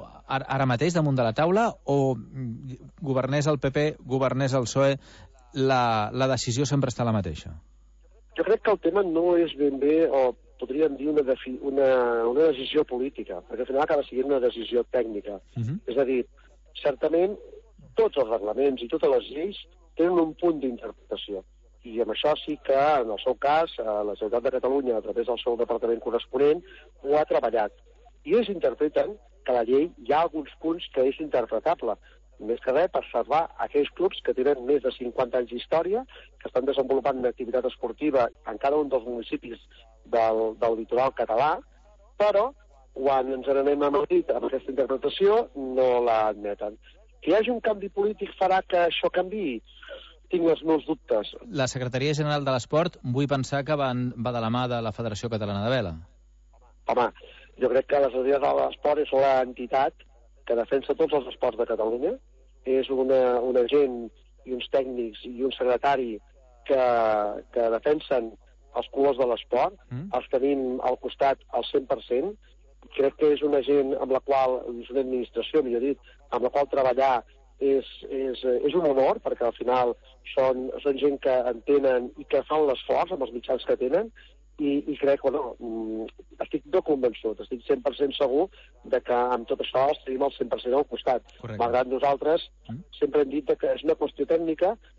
ara mateix damunt de la taula, o governés el P P, governés el P S O E, la, la decisió sempre està la mateixa? Jo crec que el tema no és ben bé, o podríem dir una, una, una decisió política, perquè al final acaba sent una decisió tècnica. Uh-huh. És a dir, certament tots els reglaments i totes les lleis tenen un punt d'interpretació. I amb això sí que, en el seu cas, la Generalitat de Catalunya, a través del seu departament corresponent, ho ha treballat. I ells interpreten que la llei hi ha alguns punts que és interpretable. Més que res per salvar aquells clubs que tenen més de cinquanta anys d'història, que estan desenvolupant una activitat esportiva en cada un dels municipis del, del litoral català, però quan ens n'anem a Madrid amb aquesta interpretació no la admeten. Que hi hagi un canvi polític farà que això canviï? Tinc els meus dubtes. La Secretaria General de l'Esport vull pensar que van, va de la mà de la Federació Catalana de Vela. Home, jo crec que la Secretaria General de l'Esport és l'entitat que defensa tots els esports de Catalunya. És una, una gent i uns tècnics i un secretari que, que defensen els colors de l'esport. Mm. Els tenim al costat al cent per cent. Crec que és una gent amb la qual, és una administració, millor dit, amb la qual treballar és, és, és un honor, perquè al final són, són gent que entenen i que fan l'esforç amb els mitjans que tenen, i, i crec, bueno, estic no convençut, estic cent per cent segur de que amb tot això els tenim al cent per cent al costat. Correcte. Malgrat nosaltres mm. sempre hem dit que és una qüestió tècnica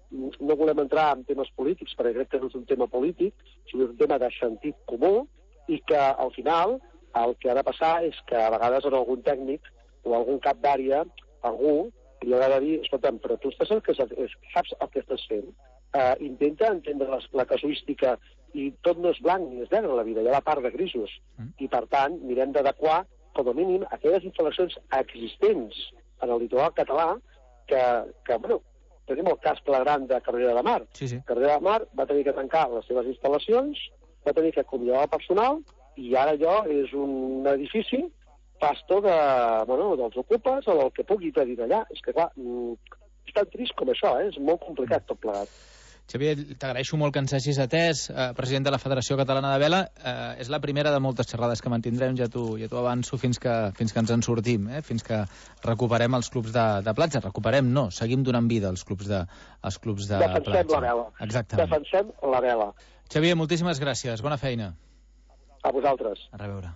no volem entrar en temes polítics, perquè crec que no és un tema polític, sinó un tema de sentit comú, i que al final el que ha de passar és que a vegades en algun tècnic o algun cap d'àrea, algú li haurà de dir, escolta'm, però tu estàs el que, saps el que estàs fent. Uh, intenta entendre la, la casuística, i tot no és blanc ni és negre a la vida, hi ha la part de grisos. Mm. I per tant, mirem d'adequar, com a mínim, aquelles instal·lacions existents en el litoral català que, que bueno, tenim el cas flagrant de Cabrera de Mar. Sí, sí. Cabrera de Mar va tenir que tancar les seves instal·lacions, va tenir que acomiadar el personal, i ara allò és un edifici pasto de, bueno, dels ocupes o del que pugui tenir d'allà. És que, clar, és tan trist com això, eh? És molt complicat tot plegat. Xavier, t'agraeixo molt que ens hagis atès, eh, president de la Federació Catalana de Vela. Eh, és la primera de moltes xerrades que mantindrem, ja t'ho ja avanço, fins que, fins que ens en sortim, eh? Fins que recuperem els clubs de, de platja. Recuperem, no, seguim donant vida als clubs de, als clubs de Defensem platja. la vela. Exactament. Defensem la vela. Xavier, moltíssimes gràcies. Bona feina. A vosaltres. A reveure.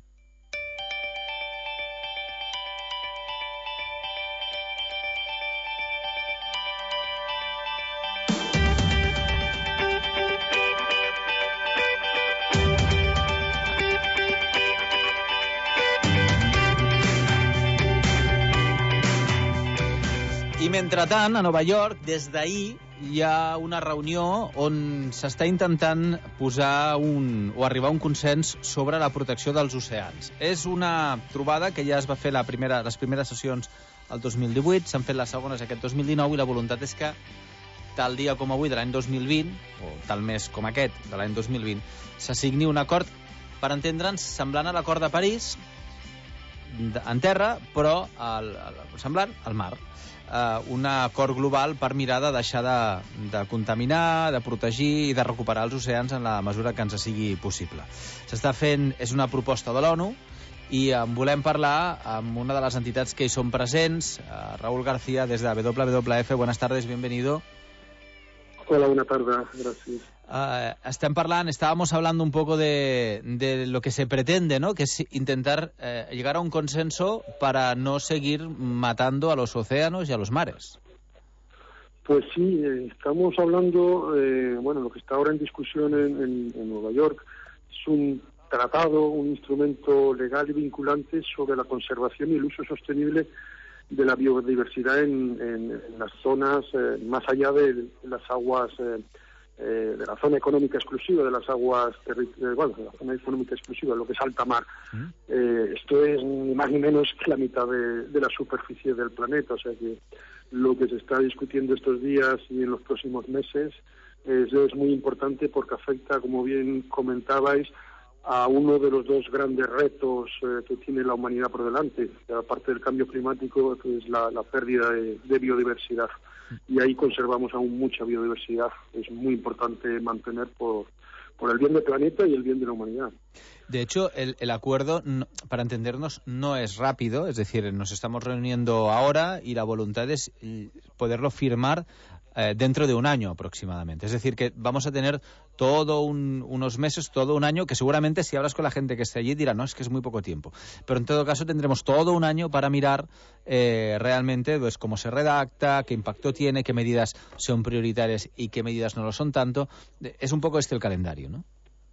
I mentrestant, a Nova York, des d'ahir, hi ha una reunió on s'està intentant posar un, o arribar a un consens sobre la protecció dels oceans. És una trobada que ja es va fer la primera, les primeres sessions el dos mil divuit, s'han fet les segones aquest dos mil dinou, i la voluntat és que tal dia com avui de l'any dos mil vint, o tal mes com aquest de l'any dos mil vint, s'assigni un acord, per entendre'ns, semblant a l'acord de París, en terra, però el, el, semblant al mar. Uh, un acord global per mirar de deixar de, de contaminar, de protegir i de recuperar els oceans en la mesura que ens sigui possible. S'està fent, és una proposta de l'ONU, i en volem parlar amb una de les entitats que hi són presents, uh, Raúl García, des de W W F. Buenas tardes, bienvenido. Hola, buena tarde, gracias. Uh, estem parlant, estábamos hablando un poco de, de lo que se pretende, ¿no? Que es intentar eh, llegar a un consenso para no seguir matando a los océanos y a los mares. Pues sí, eh, estamos hablando, eh, bueno, lo que está ahora en discusión en, en, en Nueva York es un tratado, un instrumento legal y vinculante sobre la conservación y el uso sostenible de la biodiversidad en, en, en las zonas eh, más allá de, de las aguas, eh, eh, de la zona económica exclusiva, de las aguas, eh, bueno, de la zona económica exclusiva, lo que es alta mar. ¿Mm? Eh, esto es ni más ni menos que la mitad de, de la superficie del planeta, o sea que lo que se está discutiendo estos días y en los próximos meses es, es muy importante porque afecta, como bien comentabais, a uno de los dos grandes retos eh, que tiene la humanidad por delante, aparte del cambio climático, que es la, la pérdida de, de biodiversidad. Y ahí conservamos aún mucha biodiversidad. Es muy importante mantener por, por el bien del planeta y el bien de la humanidad. De hecho, el, el acuerdo, no, para entendernos, no es rápido, es decir, nos estamos reuniendo ahora y la voluntad es poderlo firmar eh, dentro de un año aproximadamente. Es decir, que vamos a tener todo un, unos meses, todo un año, que seguramente si hablas con la gente que esté allí dirá, no, es que es muy poco tiempo. Pero en todo caso tendremos todo un año para mirar eh, realmente pues, cómo se redacta, qué impacto tiene, qué medidas son prioritarias y qué medidas no lo son tanto. Es un poco este el calendario, ¿no?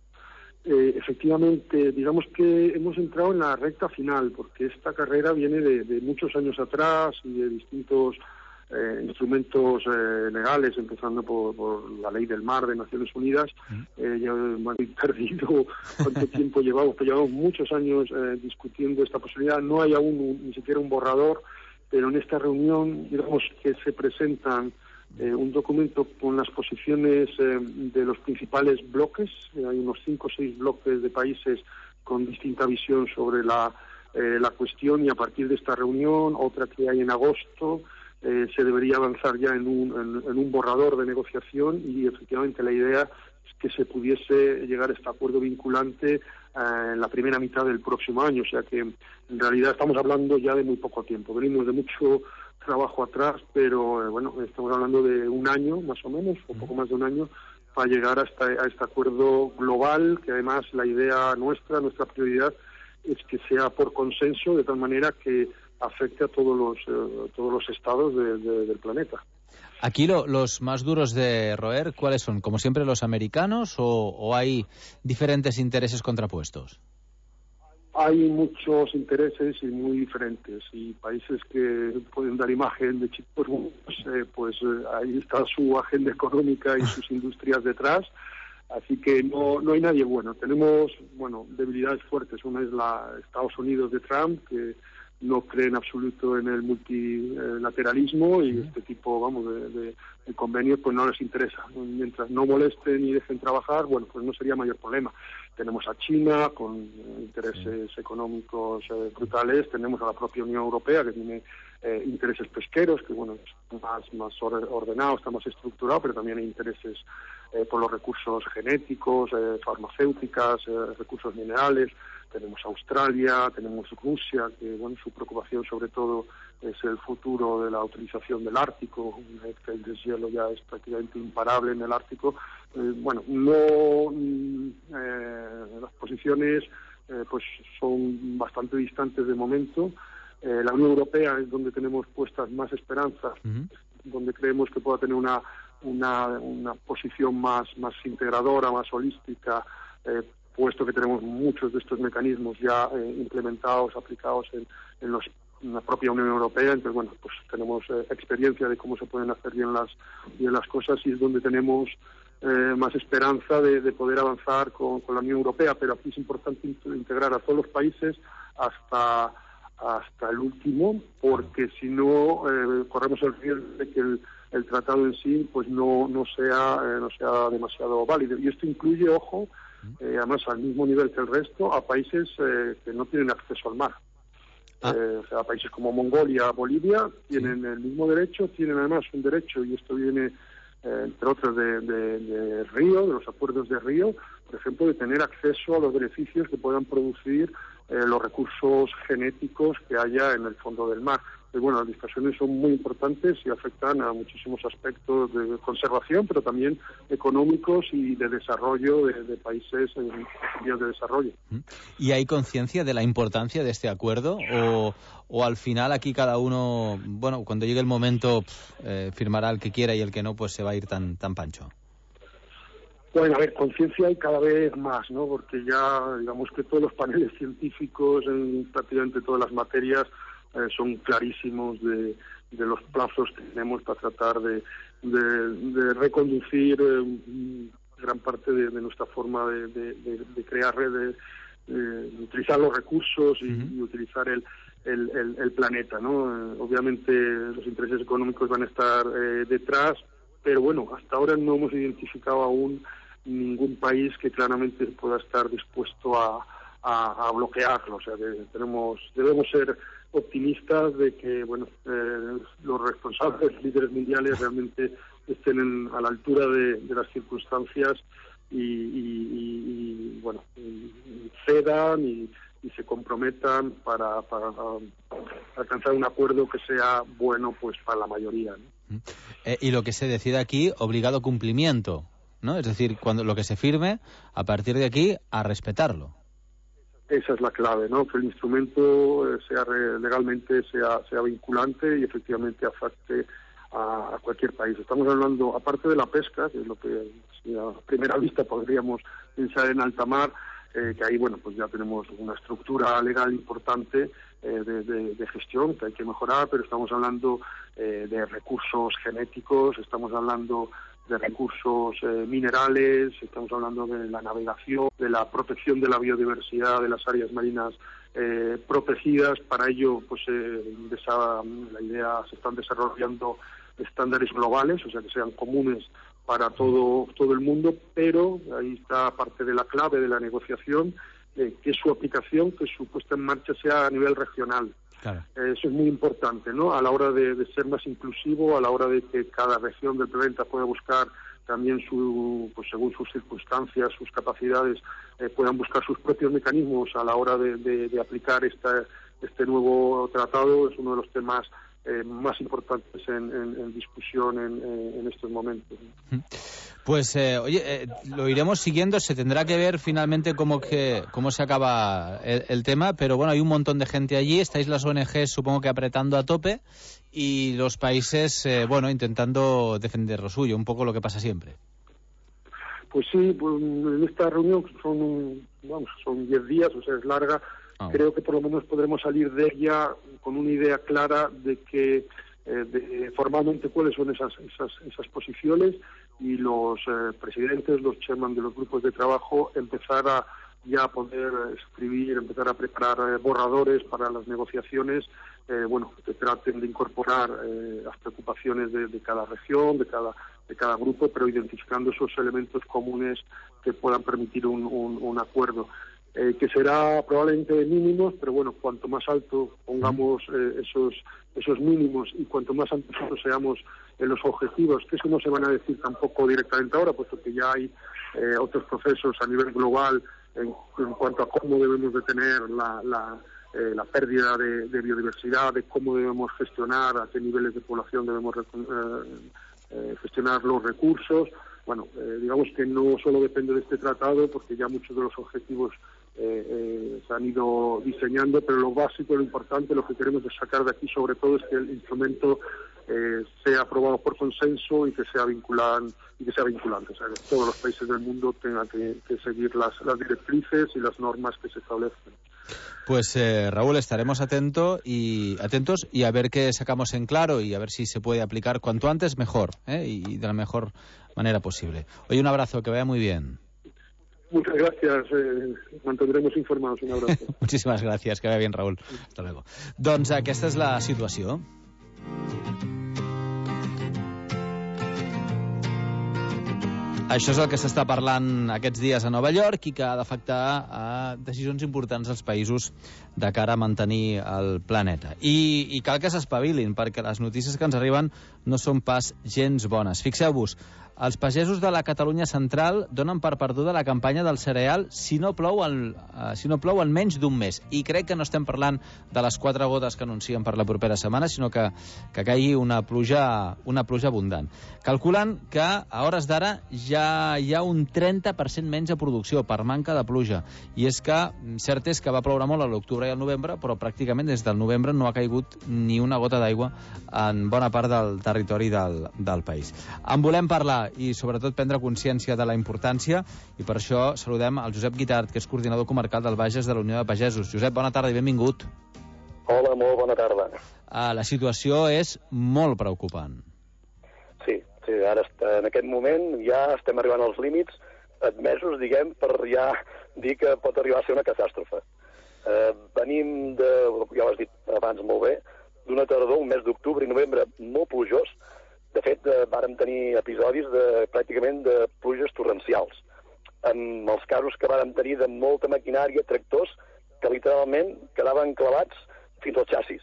Eh, efectivamente, digamos que hemos entrado en la recta final, porque esta carrera viene de, de muchos años atrás y de distintos eh, instrumentos eh, legales, empezando por, por la Ley del Mar de Naciones Unidas. Eh, ya me he perdido cuánto tiempo llevamos, pero llevamos muchos años eh, discutiendo esta posibilidad. No hay aún un, ni siquiera un borrador, pero en esta reunión, digamos que se presentan Eh, un documento con las posiciones eh, de los principales bloques. Eh, hay unos cinco o seis bloques de países con distinta visión sobre la, eh, la cuestión, y a partir de esta reunión, otra que hay en agosto, eh, se debería avanzar ya en un, en, en un borrador de negociación, y efectivamente la idea es que se pudiese llegar a este acuerdo vinculante eh, en la primera mitad del próximo año. O sea que en realidad estamos hablando ya de muy poco tiempo. Venimos de mucho trabajo atrás, pero eh, bueno, estamos hablando de un año más o menos, o poco más de un año, para llegar hasta a este acuerdo global, que además la idea nuestra, nuestra prioridad es que sea por consenso, de tal manera que afecte a todos los eh, todos los estados de, de, del planeta. Aquí lo, los más duros de roer, ¿cuáles son? ¿Como siempre los americanos o, o hay diferentes intereses contrapuestos? Hay muchos intereses y muy diferentes, y países que pueden dar imagen de chicos buenos, eh, pues eh, ahí está su agenda económica y sus industrias detrás, así que no, no hay nadie bueno. Tenemos, bueno, debilidades fuertes. Una es la Estados Unidos de Trump, que no cree en absoluto en el multilateralismo, y este tipo, vamos, de, de, de convenios pues no les interesa. Mientras no molesten y dejen trabajar, bueno, pues no sería mayor problema. Tenemos a China con intereses económicos eh, brutales, tenemos a la propia Unión Europea, que tiene eh, intereses pesqueros, que bueno, es más, más ordenado, está más estructurado, pero también hay intereses eh, por los recursos genéticos, eh, farmacéuticas, eh, recursos minerales. Tenemos Australia, tenemos Rusia, que bueno, su preocupación sobre todo es el futuro de la utilización del Ártico, una vez que el deshielo ya es prácticamente imparable en el Ártico. Eh, bueno, no eh, las posiciones eh, pues son bastante distantes de momento. Eh, la Unión Europea es donde tenemos puestas más esperanzas, uh-huh. donde creemos que pueda tener una una, una posición más más integradora, más holística, eh, puesto que tenemos muchos de estos mecanismos ya eh, implementados, aplicados en, en, los, en la propia Unión Europea. Entonces, bueno, pues tenemos eh, experiencia de cómo se pueden hacer bien las, bien las cosas, y es donde tenemos eh, más esperanza de, de poder avanzar con, con la Unión Europea. Pero aquí es importante integrar a todos los países hasta, hasta el último, porque si no, eh, corremos el riesgo de que el, el tratado en sí pues no, no, sea, eh, no sea demasiado válido. Y esto incluye, ojo, Eh, además al mismo nivel que el resto, a países eh, que no tienen acceso al mar. Ah. Eh, o sea, países como Mongolia, Bolivia, tienen sí. el mismo derecho, tienen además un derecho, y esto viene, eh, entre otros, de, de, de Río, de los acuerdos de Río, por ejemplo, de tener acceso a los beneficios que puedan producir eh, los recursos genéticos que haya en el fondo del mar. Y bueno, las dispersiones son muy importantes y afectan a muchísimos aspectos de conservación, pero también económicos y de desarrollo de, de países en vías de desarrollo. ¿Y hay conciencia de la importancia de este acuerdo? ¿O, o al final aquí cada uno, bueno, cuando llegue el momento, eh, firmará el que quiera y el que no, pues se va a ir tan, tan pancho? Bueno, a ver, conciencia hay cada vez más, ¿no? Porque ya, digamos que todos los paneles científicos en prácticamente todas las materias Eh, son clarísimos de, de los plazos que tenemos para tratar de, de, de reconducir eh, gran parte de, de nuestra forma de, de, de, de crear, de, de utilizar los recursos y, uh-huh. y utilizar el, el, el, el planeta, ¿no? Eh, obviamente los intereses económicos van a estar eh, detrás, pero bueno, hasta ahora no hemos identificado aún ningún país que claramente pueda estar dispuesto a, a, a bloquearlo. O sea, que tenemos, debemos ser optimistas de que bueno eh, los responsables, líderes mundiales, realmente estén en, a la altura de, de las circunstancias y, y, y, y bueno y, y cedan y, y se comprometan para, para um, alcanzar un acuerdo que sea bueno pues para la mayoría, ¿no? Eh, y lo que se decida aquí, obligado cumplimiento, ¿no? Es decir, cuando lo que se firme, a partir de aquí, a respetarlo. Esa es la clave, ¿no? Que el instrumento sea legalmente sea, sea vinculante y efectivamente afecte a, a cualquier país. Estamos hablando, aparte de la pesca, que es lo que si a primera vista podríamos pensar en alta mar, eh, que ahí, bueno, pues ya tenemos una estructura legal importante eh, de, de, de gestión que hay que mejorar, pero estamos hablando eh, de recursos genéticos, estamos hablando de recursos eh, minerales, estamos hablando de la navegación, de la protección de la biodiversidad, de las áreas marinas eh, protegidas. Para ello, pues eh, esa, la idea, se están desarrollando estándares globales, o sea, que sean comunes para todo todo el mundo, pero ahí está parte de la clave de la negociación, eh, que su aplicación, que su puesta en marcha sea a nivel regional. Claro. Eh, eso es muy importante, ¿no? A la hora de, de ser más inclusivo, a la hora de que cada región del planeta pueda buscar también su, pues según sus circunstancias, sus capacidades, eh, puedan buscar sus propios mecanismos a la hora de, de, de aplicar esta, este nuevo tratado. Es uno de los temas eh, más importantes en, en, en discusión en, en estos momentos. Pues, eh, oye, eh, lo iremos siguiendo. Se tendrá que ver finalmente cómo, que, cómo se acaba el, el tema, pero bueno, hay un montón de gente allí. Estáis las O N Ges, supongo que apretando a tope, y los países, eh, bueno, intentando defender lo suyo, un poco lo que pasa siempre. Pues sí, pues en esta reunión son, vamos, son diez días, o sea, es larga. Oh. Creo que por lo menos podremos salir de ella con una idea clara de que eh, de, formalmente cuáles son esas, esas, esas posiciones, y los eh, presidentes, los chairman de los grupos de trabajo, empezar a ya poder escribir, empezar a preparar eh, borradores para las negociaciones, eh, bueno, que traten de incorporar eh, las preocupaciones de, de cada región, de cada de cada grupo, pero identificando esos elementos comunes que puedan permitir un, un, un acuerdo, eh, que será probablemente mínimos, pero bueno, cuanto más alto pongamos eh, esos esos mínimos y cuanto más ambiciosos seamos en los objetivos, que eso no se van a decir tampoco directamente ahora, puesto que ya hay eh, otros procesos a nivel global en, en cuanto a cómo debemos de tener la, la, eh, la pérdida de, de biodiversidad, de cómo debemos gestionar, a qué niveles de población debemos eh, Eh, gestionar los recursos. Bueno, eh, digamos que no solo depende de este tratado, porque ya muchos de los objetivos eh, eh, se han ido diseñando, pero lo básico, lo importante, lo que queremos sacar de aquí sobre todo es que el instrumento eh, sea aprobado por consenso y que sea vinculante, y que sea vinculante, o sea, que todos los países del mundo tengan que, que seguir las, las directrices y las normas que se establecen. Pues eh, Raúl, estaremos atento y, atentos y a ver qué sacamos en claro y a ver si se puede aplicar cuanto antes mejor, ¿eh? y de la mejor manera posible. Oye, un abrazo, que vaya muy bien. Muchas gracias, eh, mantendremos informados. Un abrazo. Muchísimas gracias, que vaya bien, Raúl. Hasta luego. Doncs aquesta és la situació. Això és el que s'està parlant aquests dies a Nova York i que ha d'afectar a decisions importants als països de cara a mantenir el planeta. I, i cal que s'espavilin, perquè les notícies que ens arriben no són pas gens bones. Fixeu-vos, els pagesos de la Catalunya central donen per perduda la campanya del cereal si no plou en, uh, si no plou en menys d'un mes. I crec que no estem parlant de les quatre gotes que anuncien per la propera setmana, sinó que, que caigui una pluja, una pluja abundant. Calculen que a hores d'ara ja hi ha un trenta per cent menys de producció per manca de pluja. I és que, cert és que va ploure molt a l'octubre i al novembre, però pràcticament des del novembre no ha caigut ni una gota d'aigua en bona part del territori del, del país. En volem parlar i sobretot prendre consciència de la importància, i per això saludem el Josep Guitart, que és coordinador comarcal del Bages de la Unió de Pagesos. Josep, bona tarda i benvingut. Hola, molt bona tarda. Uh, la situació és molt preocupant. Sí, sí, ara en aquest moment ja estem arribant als límits admesos, diguem, per ja dir que pot arribar a ser una catàstrofe. Uh, venim de, ja ho has dit abans molt bé, d'una tardor, un mes d'octubre i novembre molt plujós. De fet, eh, vàrem tenir episodis de, pràcticament de pluges torrencials, amb els casos que vàrem tenir de molta maquinària, tractors, que literalment quedaven clavats fins al xassis.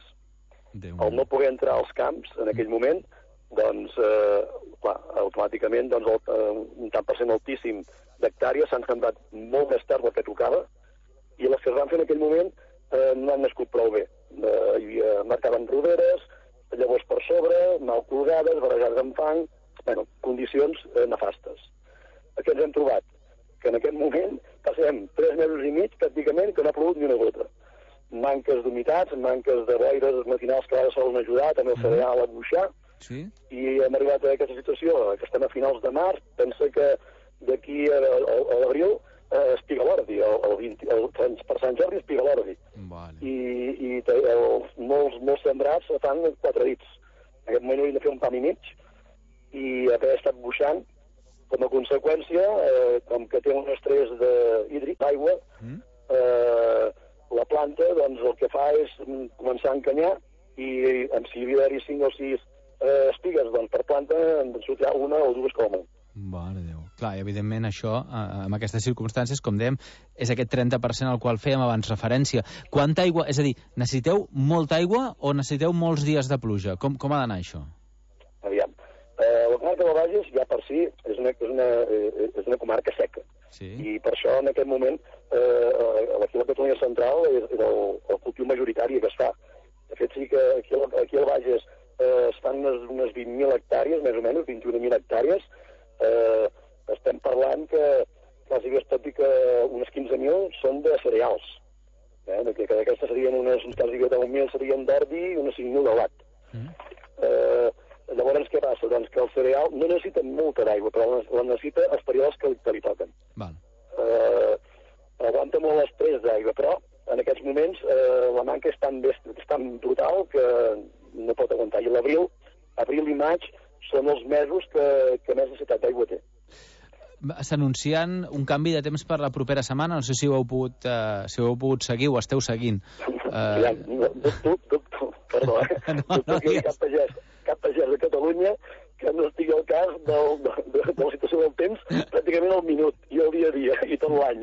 Al no poder entrar als camps en aquell moment, doncs, eh, clar, automàticament doncs, el, eh, un tant per cent altíssim d'hectàrees s'han sembrat molt més tard del que tocava, i les que es van fer en aquell moment eh, no han nascut prou bé. Eh, hi havia, marcaven roderes, llavors per sobre, mal colgades, barrejades amb fang, bueno, condicions eh, nefastes. Què ens hem trobat? Que en aquest moment passem tres mesos i mig pràcticament que no ha plogut ni una gota. Manques d'humitats, manques de boires matinals que a vegades solen ajudar també el cereal a buixar, sí? I hem arribat a aquesta situació, que estem a finals de març, pensa que d'aquí a, a, a l'abril eh, espiga l'ordi, el, el, vint, el, per Sant Jordi espiga l'ordi. Vale. I, i els, molts, molts sembrats fan quatre dits. En aquest moment hauríem de fer un pam i mig i haver estat buixant, com a conseqüència, eh, com que té un estrès de hídric, d'aigua, mm. eh, la planta doncs, el que fa és començar a encanyar i en si hi havia d'haver cinc o sis eh, espigues doncs, per planta en sortirà una o dues com a molt. Mare Déu. Clar, i evidentment això, eh, en aquestes circumstàncies, com dèiem, és aquest trenta per cent al qual fèiem abans referència. Quanta aigua, és a dir, necessiteu molta aigua o necessiteu molts dies de pluja? Com, com ha d'anar això? Aviam. Eh, la comarca del Bages ja per si és una, és una, eh, és una comarca seca. Sí. I per això en aquest moment eh, aquí a la Catalunya central és, és el, el cultiu majoritari que es fa. De fet, sí que aquí, aquí al Bages unes, quasi deu mil serien d'ordi i unes cinc mil de blat. Mm. Eh, llavors, què passa? Doncs que el cereal no necessita molta d'aigua, però la necessita els períodes que li, que li toquen. Val. Eh, aguanta molt l'estrès d'aigua, però en aquests moments eh, la manca és tan, és tan brutal que no pot aguantar. I l'abril, abril i maig són els mesos que, que més necessitat d'aigua té. S'anuncien un canvi de temps per la propera setmana, no sé si ho heu pogut, eh, si ho heu pogut seguir o esteu seguint. Uh... Ja, dubto, dubto, perdó, eh? no, dubto no, que hi ha cap pagès, cap pagès de Catalunya que no estigui al cas del, de, de, de la situació del temps pràcticament al minut, i el dia a dia, i tot l'any.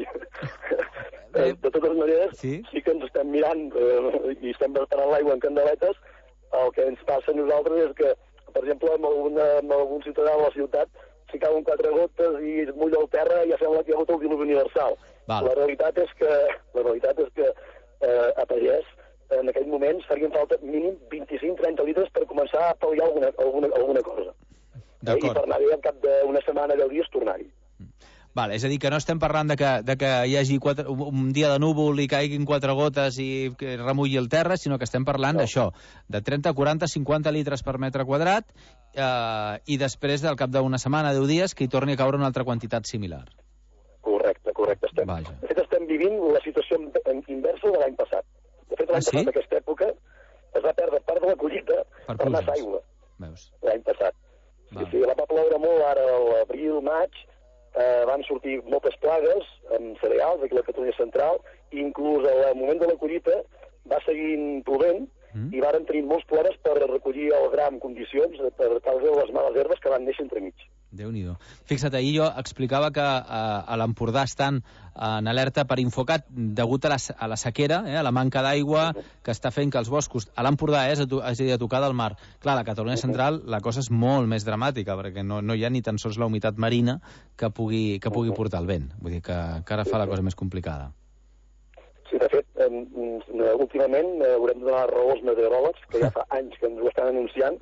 Eh, de totes maneres, sí? sí que ens estem mirant eh, i estem preparant l'aigua en candeletes. El que ens passa a nosaltres és que, per exemple, amb, alguna, amb algun ciutadà de la ciutat, si cauen quatre gotes i es mulla el terra, ja sembla que hi ha hagut el diluvi universal. Val. La realitat és que, la realitat és que eh, a pagès, en aquell moment, farien falta mínim vint-i-cinc a trenta litres per començar a pal·liar alguna, alguna, alguna cosa. Eh? I per anar-hi al cap d'una setmana, deu dies, tornar-hi. Vale, és a dir, que no estem parlant de que, de que hi hagi quatre, un dia de núvol i caiguin quatre gotes i que remulli el terra, sinó que estem parlant no. d'això, de trenta, quaranta, cinquanta litres per metre quadrat, eh, i després, del cap d'una setmana, deu dies, que hi torni a caure una altra quantitat similar. Correcte, correcte. Estem, de fet, estem vivint la situació inversa de l'any passat. De fet, l'any ah, sí? passat, aquesta època, es va perdre part de la collita per, per massa aigua. L'any passat. Sí, sí, la va ploure molt ara a l'abril, maig, eh, van sortir moltes plagues amb cereals aquí a la Catalunya central, i inclús al moment de la collita va seguint plovent, mm. i varen tenir molts problemes per recollir el gra en condicions per causa de les males herbes que van néixer entremig. Déu-n'hi-do. Fixa't, ahir jo explicava que a, a l'Empordà estan en alerta per Infocat degut a la, a la sequera, eh, a la manca d'aigua uh -huh. que està fent que els boscos... A l'Empordà eh, és, a, és a dir, a tocar del mar. Clar, a la Catalunya central la cosa és molt més dramàtica, perquè no, no hi ha ni tan sols la humitat marina que pugui, que pugui portar el vent. Vull dir que, que ara fa la cosa més complicada. Sí, de fet, eh, últimament eh, haurem de donar raó als meteoròlegs, que ja fa anys que ens ho estan anunciant,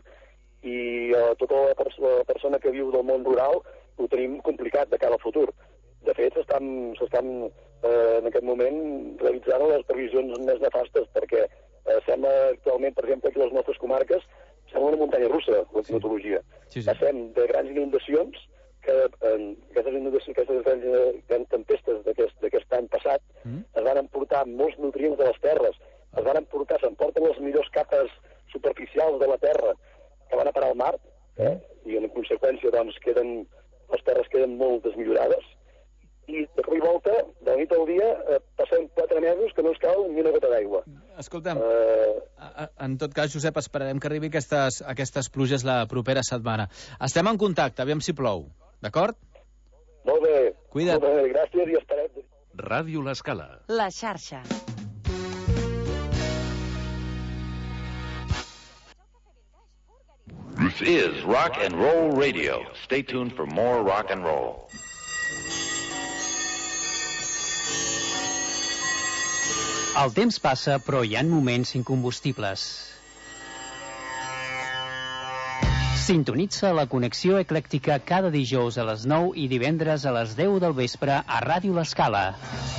i eh, tota la, pers la persona que viu del món rural ho tenim complicat de cara al futur. De fet, s'estan eh, en aquest moment realitzant les previsions més nefastes, perquè eh, sembla actualment, per exemple, aquí a les nostres comarques, sembla una muntanya russa, la climatologia. Sí, sí. Passem de grans inundacions, que eh, aquestes inundacions, aquestes grans tempestes d'aquest any passat, mm. es van emportar molts nutrients de les terres, es van emportar, s'emporten les millors capes superficials de la terra, que van a parar al mar, eh? I en conseqüència doncs, queden, les terres queden molt desmillorades, i de cop i volta, de la nit al dia, eh, passem quatre mesos que no es cau ni una gota d'aigua. Escolta'm, uh... en tot cas, Josep, esperarem que arribi aquestes, aquestes pluges la propera setmana. Estem en contacte, aviam si plou, d'acord? Molt bé. Cuida't. Molt bé, gràcies i esperem. Ràdio L'Escala. La xarxa. This is Rock and Roll Radio. Stay tuned for more rock and roll. El temps passa, però hi ha moments incombustibles. Sintonitza la connexió eclèctica cada dijous a les nou i divendres a les deu del vespre a Ràdio L'Escala.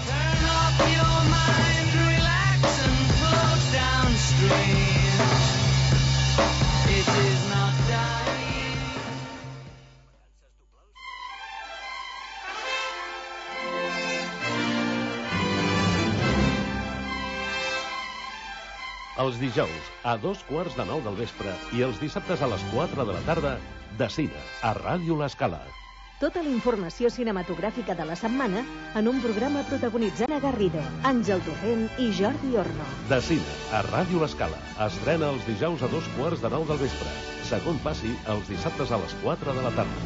Els dijous, a dos quarts de nou del vespre, i els dissabtes a les quatre de la tarda, de cine, a Ràdio L'Escala. Tota la informació cinematogràfica de la setmana en un programa protagonitzant a Garrido, Àngel Torrent i Jordi Orno. De cine, a Ràdio L'Escala. Estrena els dijous a dos quarts de nou del vespre. Segon passi, els dissabtes a les quatre de la tarda.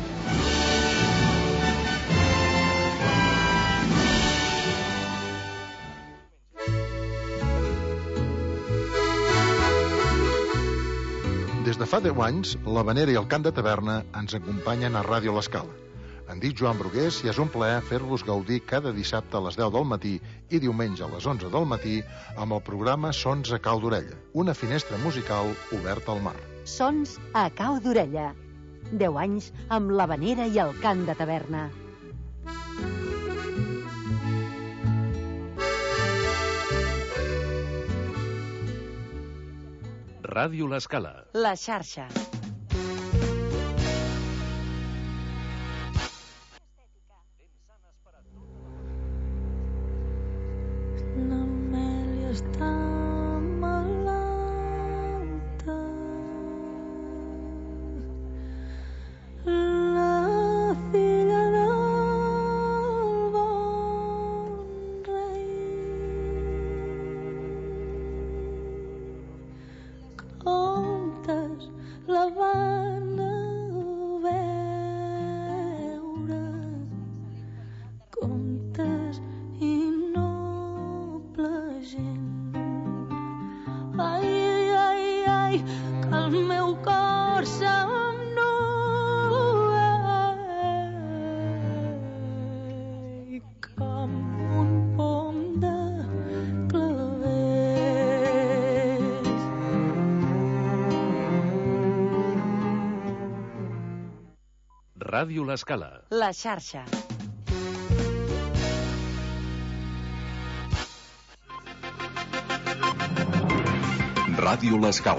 Des de fa deu anys, l'Havanera i el Cant de Taverna ens acompanyen a Ràdio L'Escala. Em dic Joan Brugués i és un plaer fer-vos gaudir cada dissabte a les deu del matí i diumenge a les onze del matí amb el programa Sons a cau d'orella, una finestra musical oberta al mar. Sons a cau d'orella. Deu anys amb l'Havanera i el Cant de Taverna. Ràdio L'Escala. La xarxa. L'Amèlia està malalta. La filla del bon rei. Comptes la van a veure. Comptes i noble gent. Ai, ai, ai, que el meu cor se'm nua i com un pom de clavers. Ràdio L'Escala. La xarxa. Ràdio L'Escala.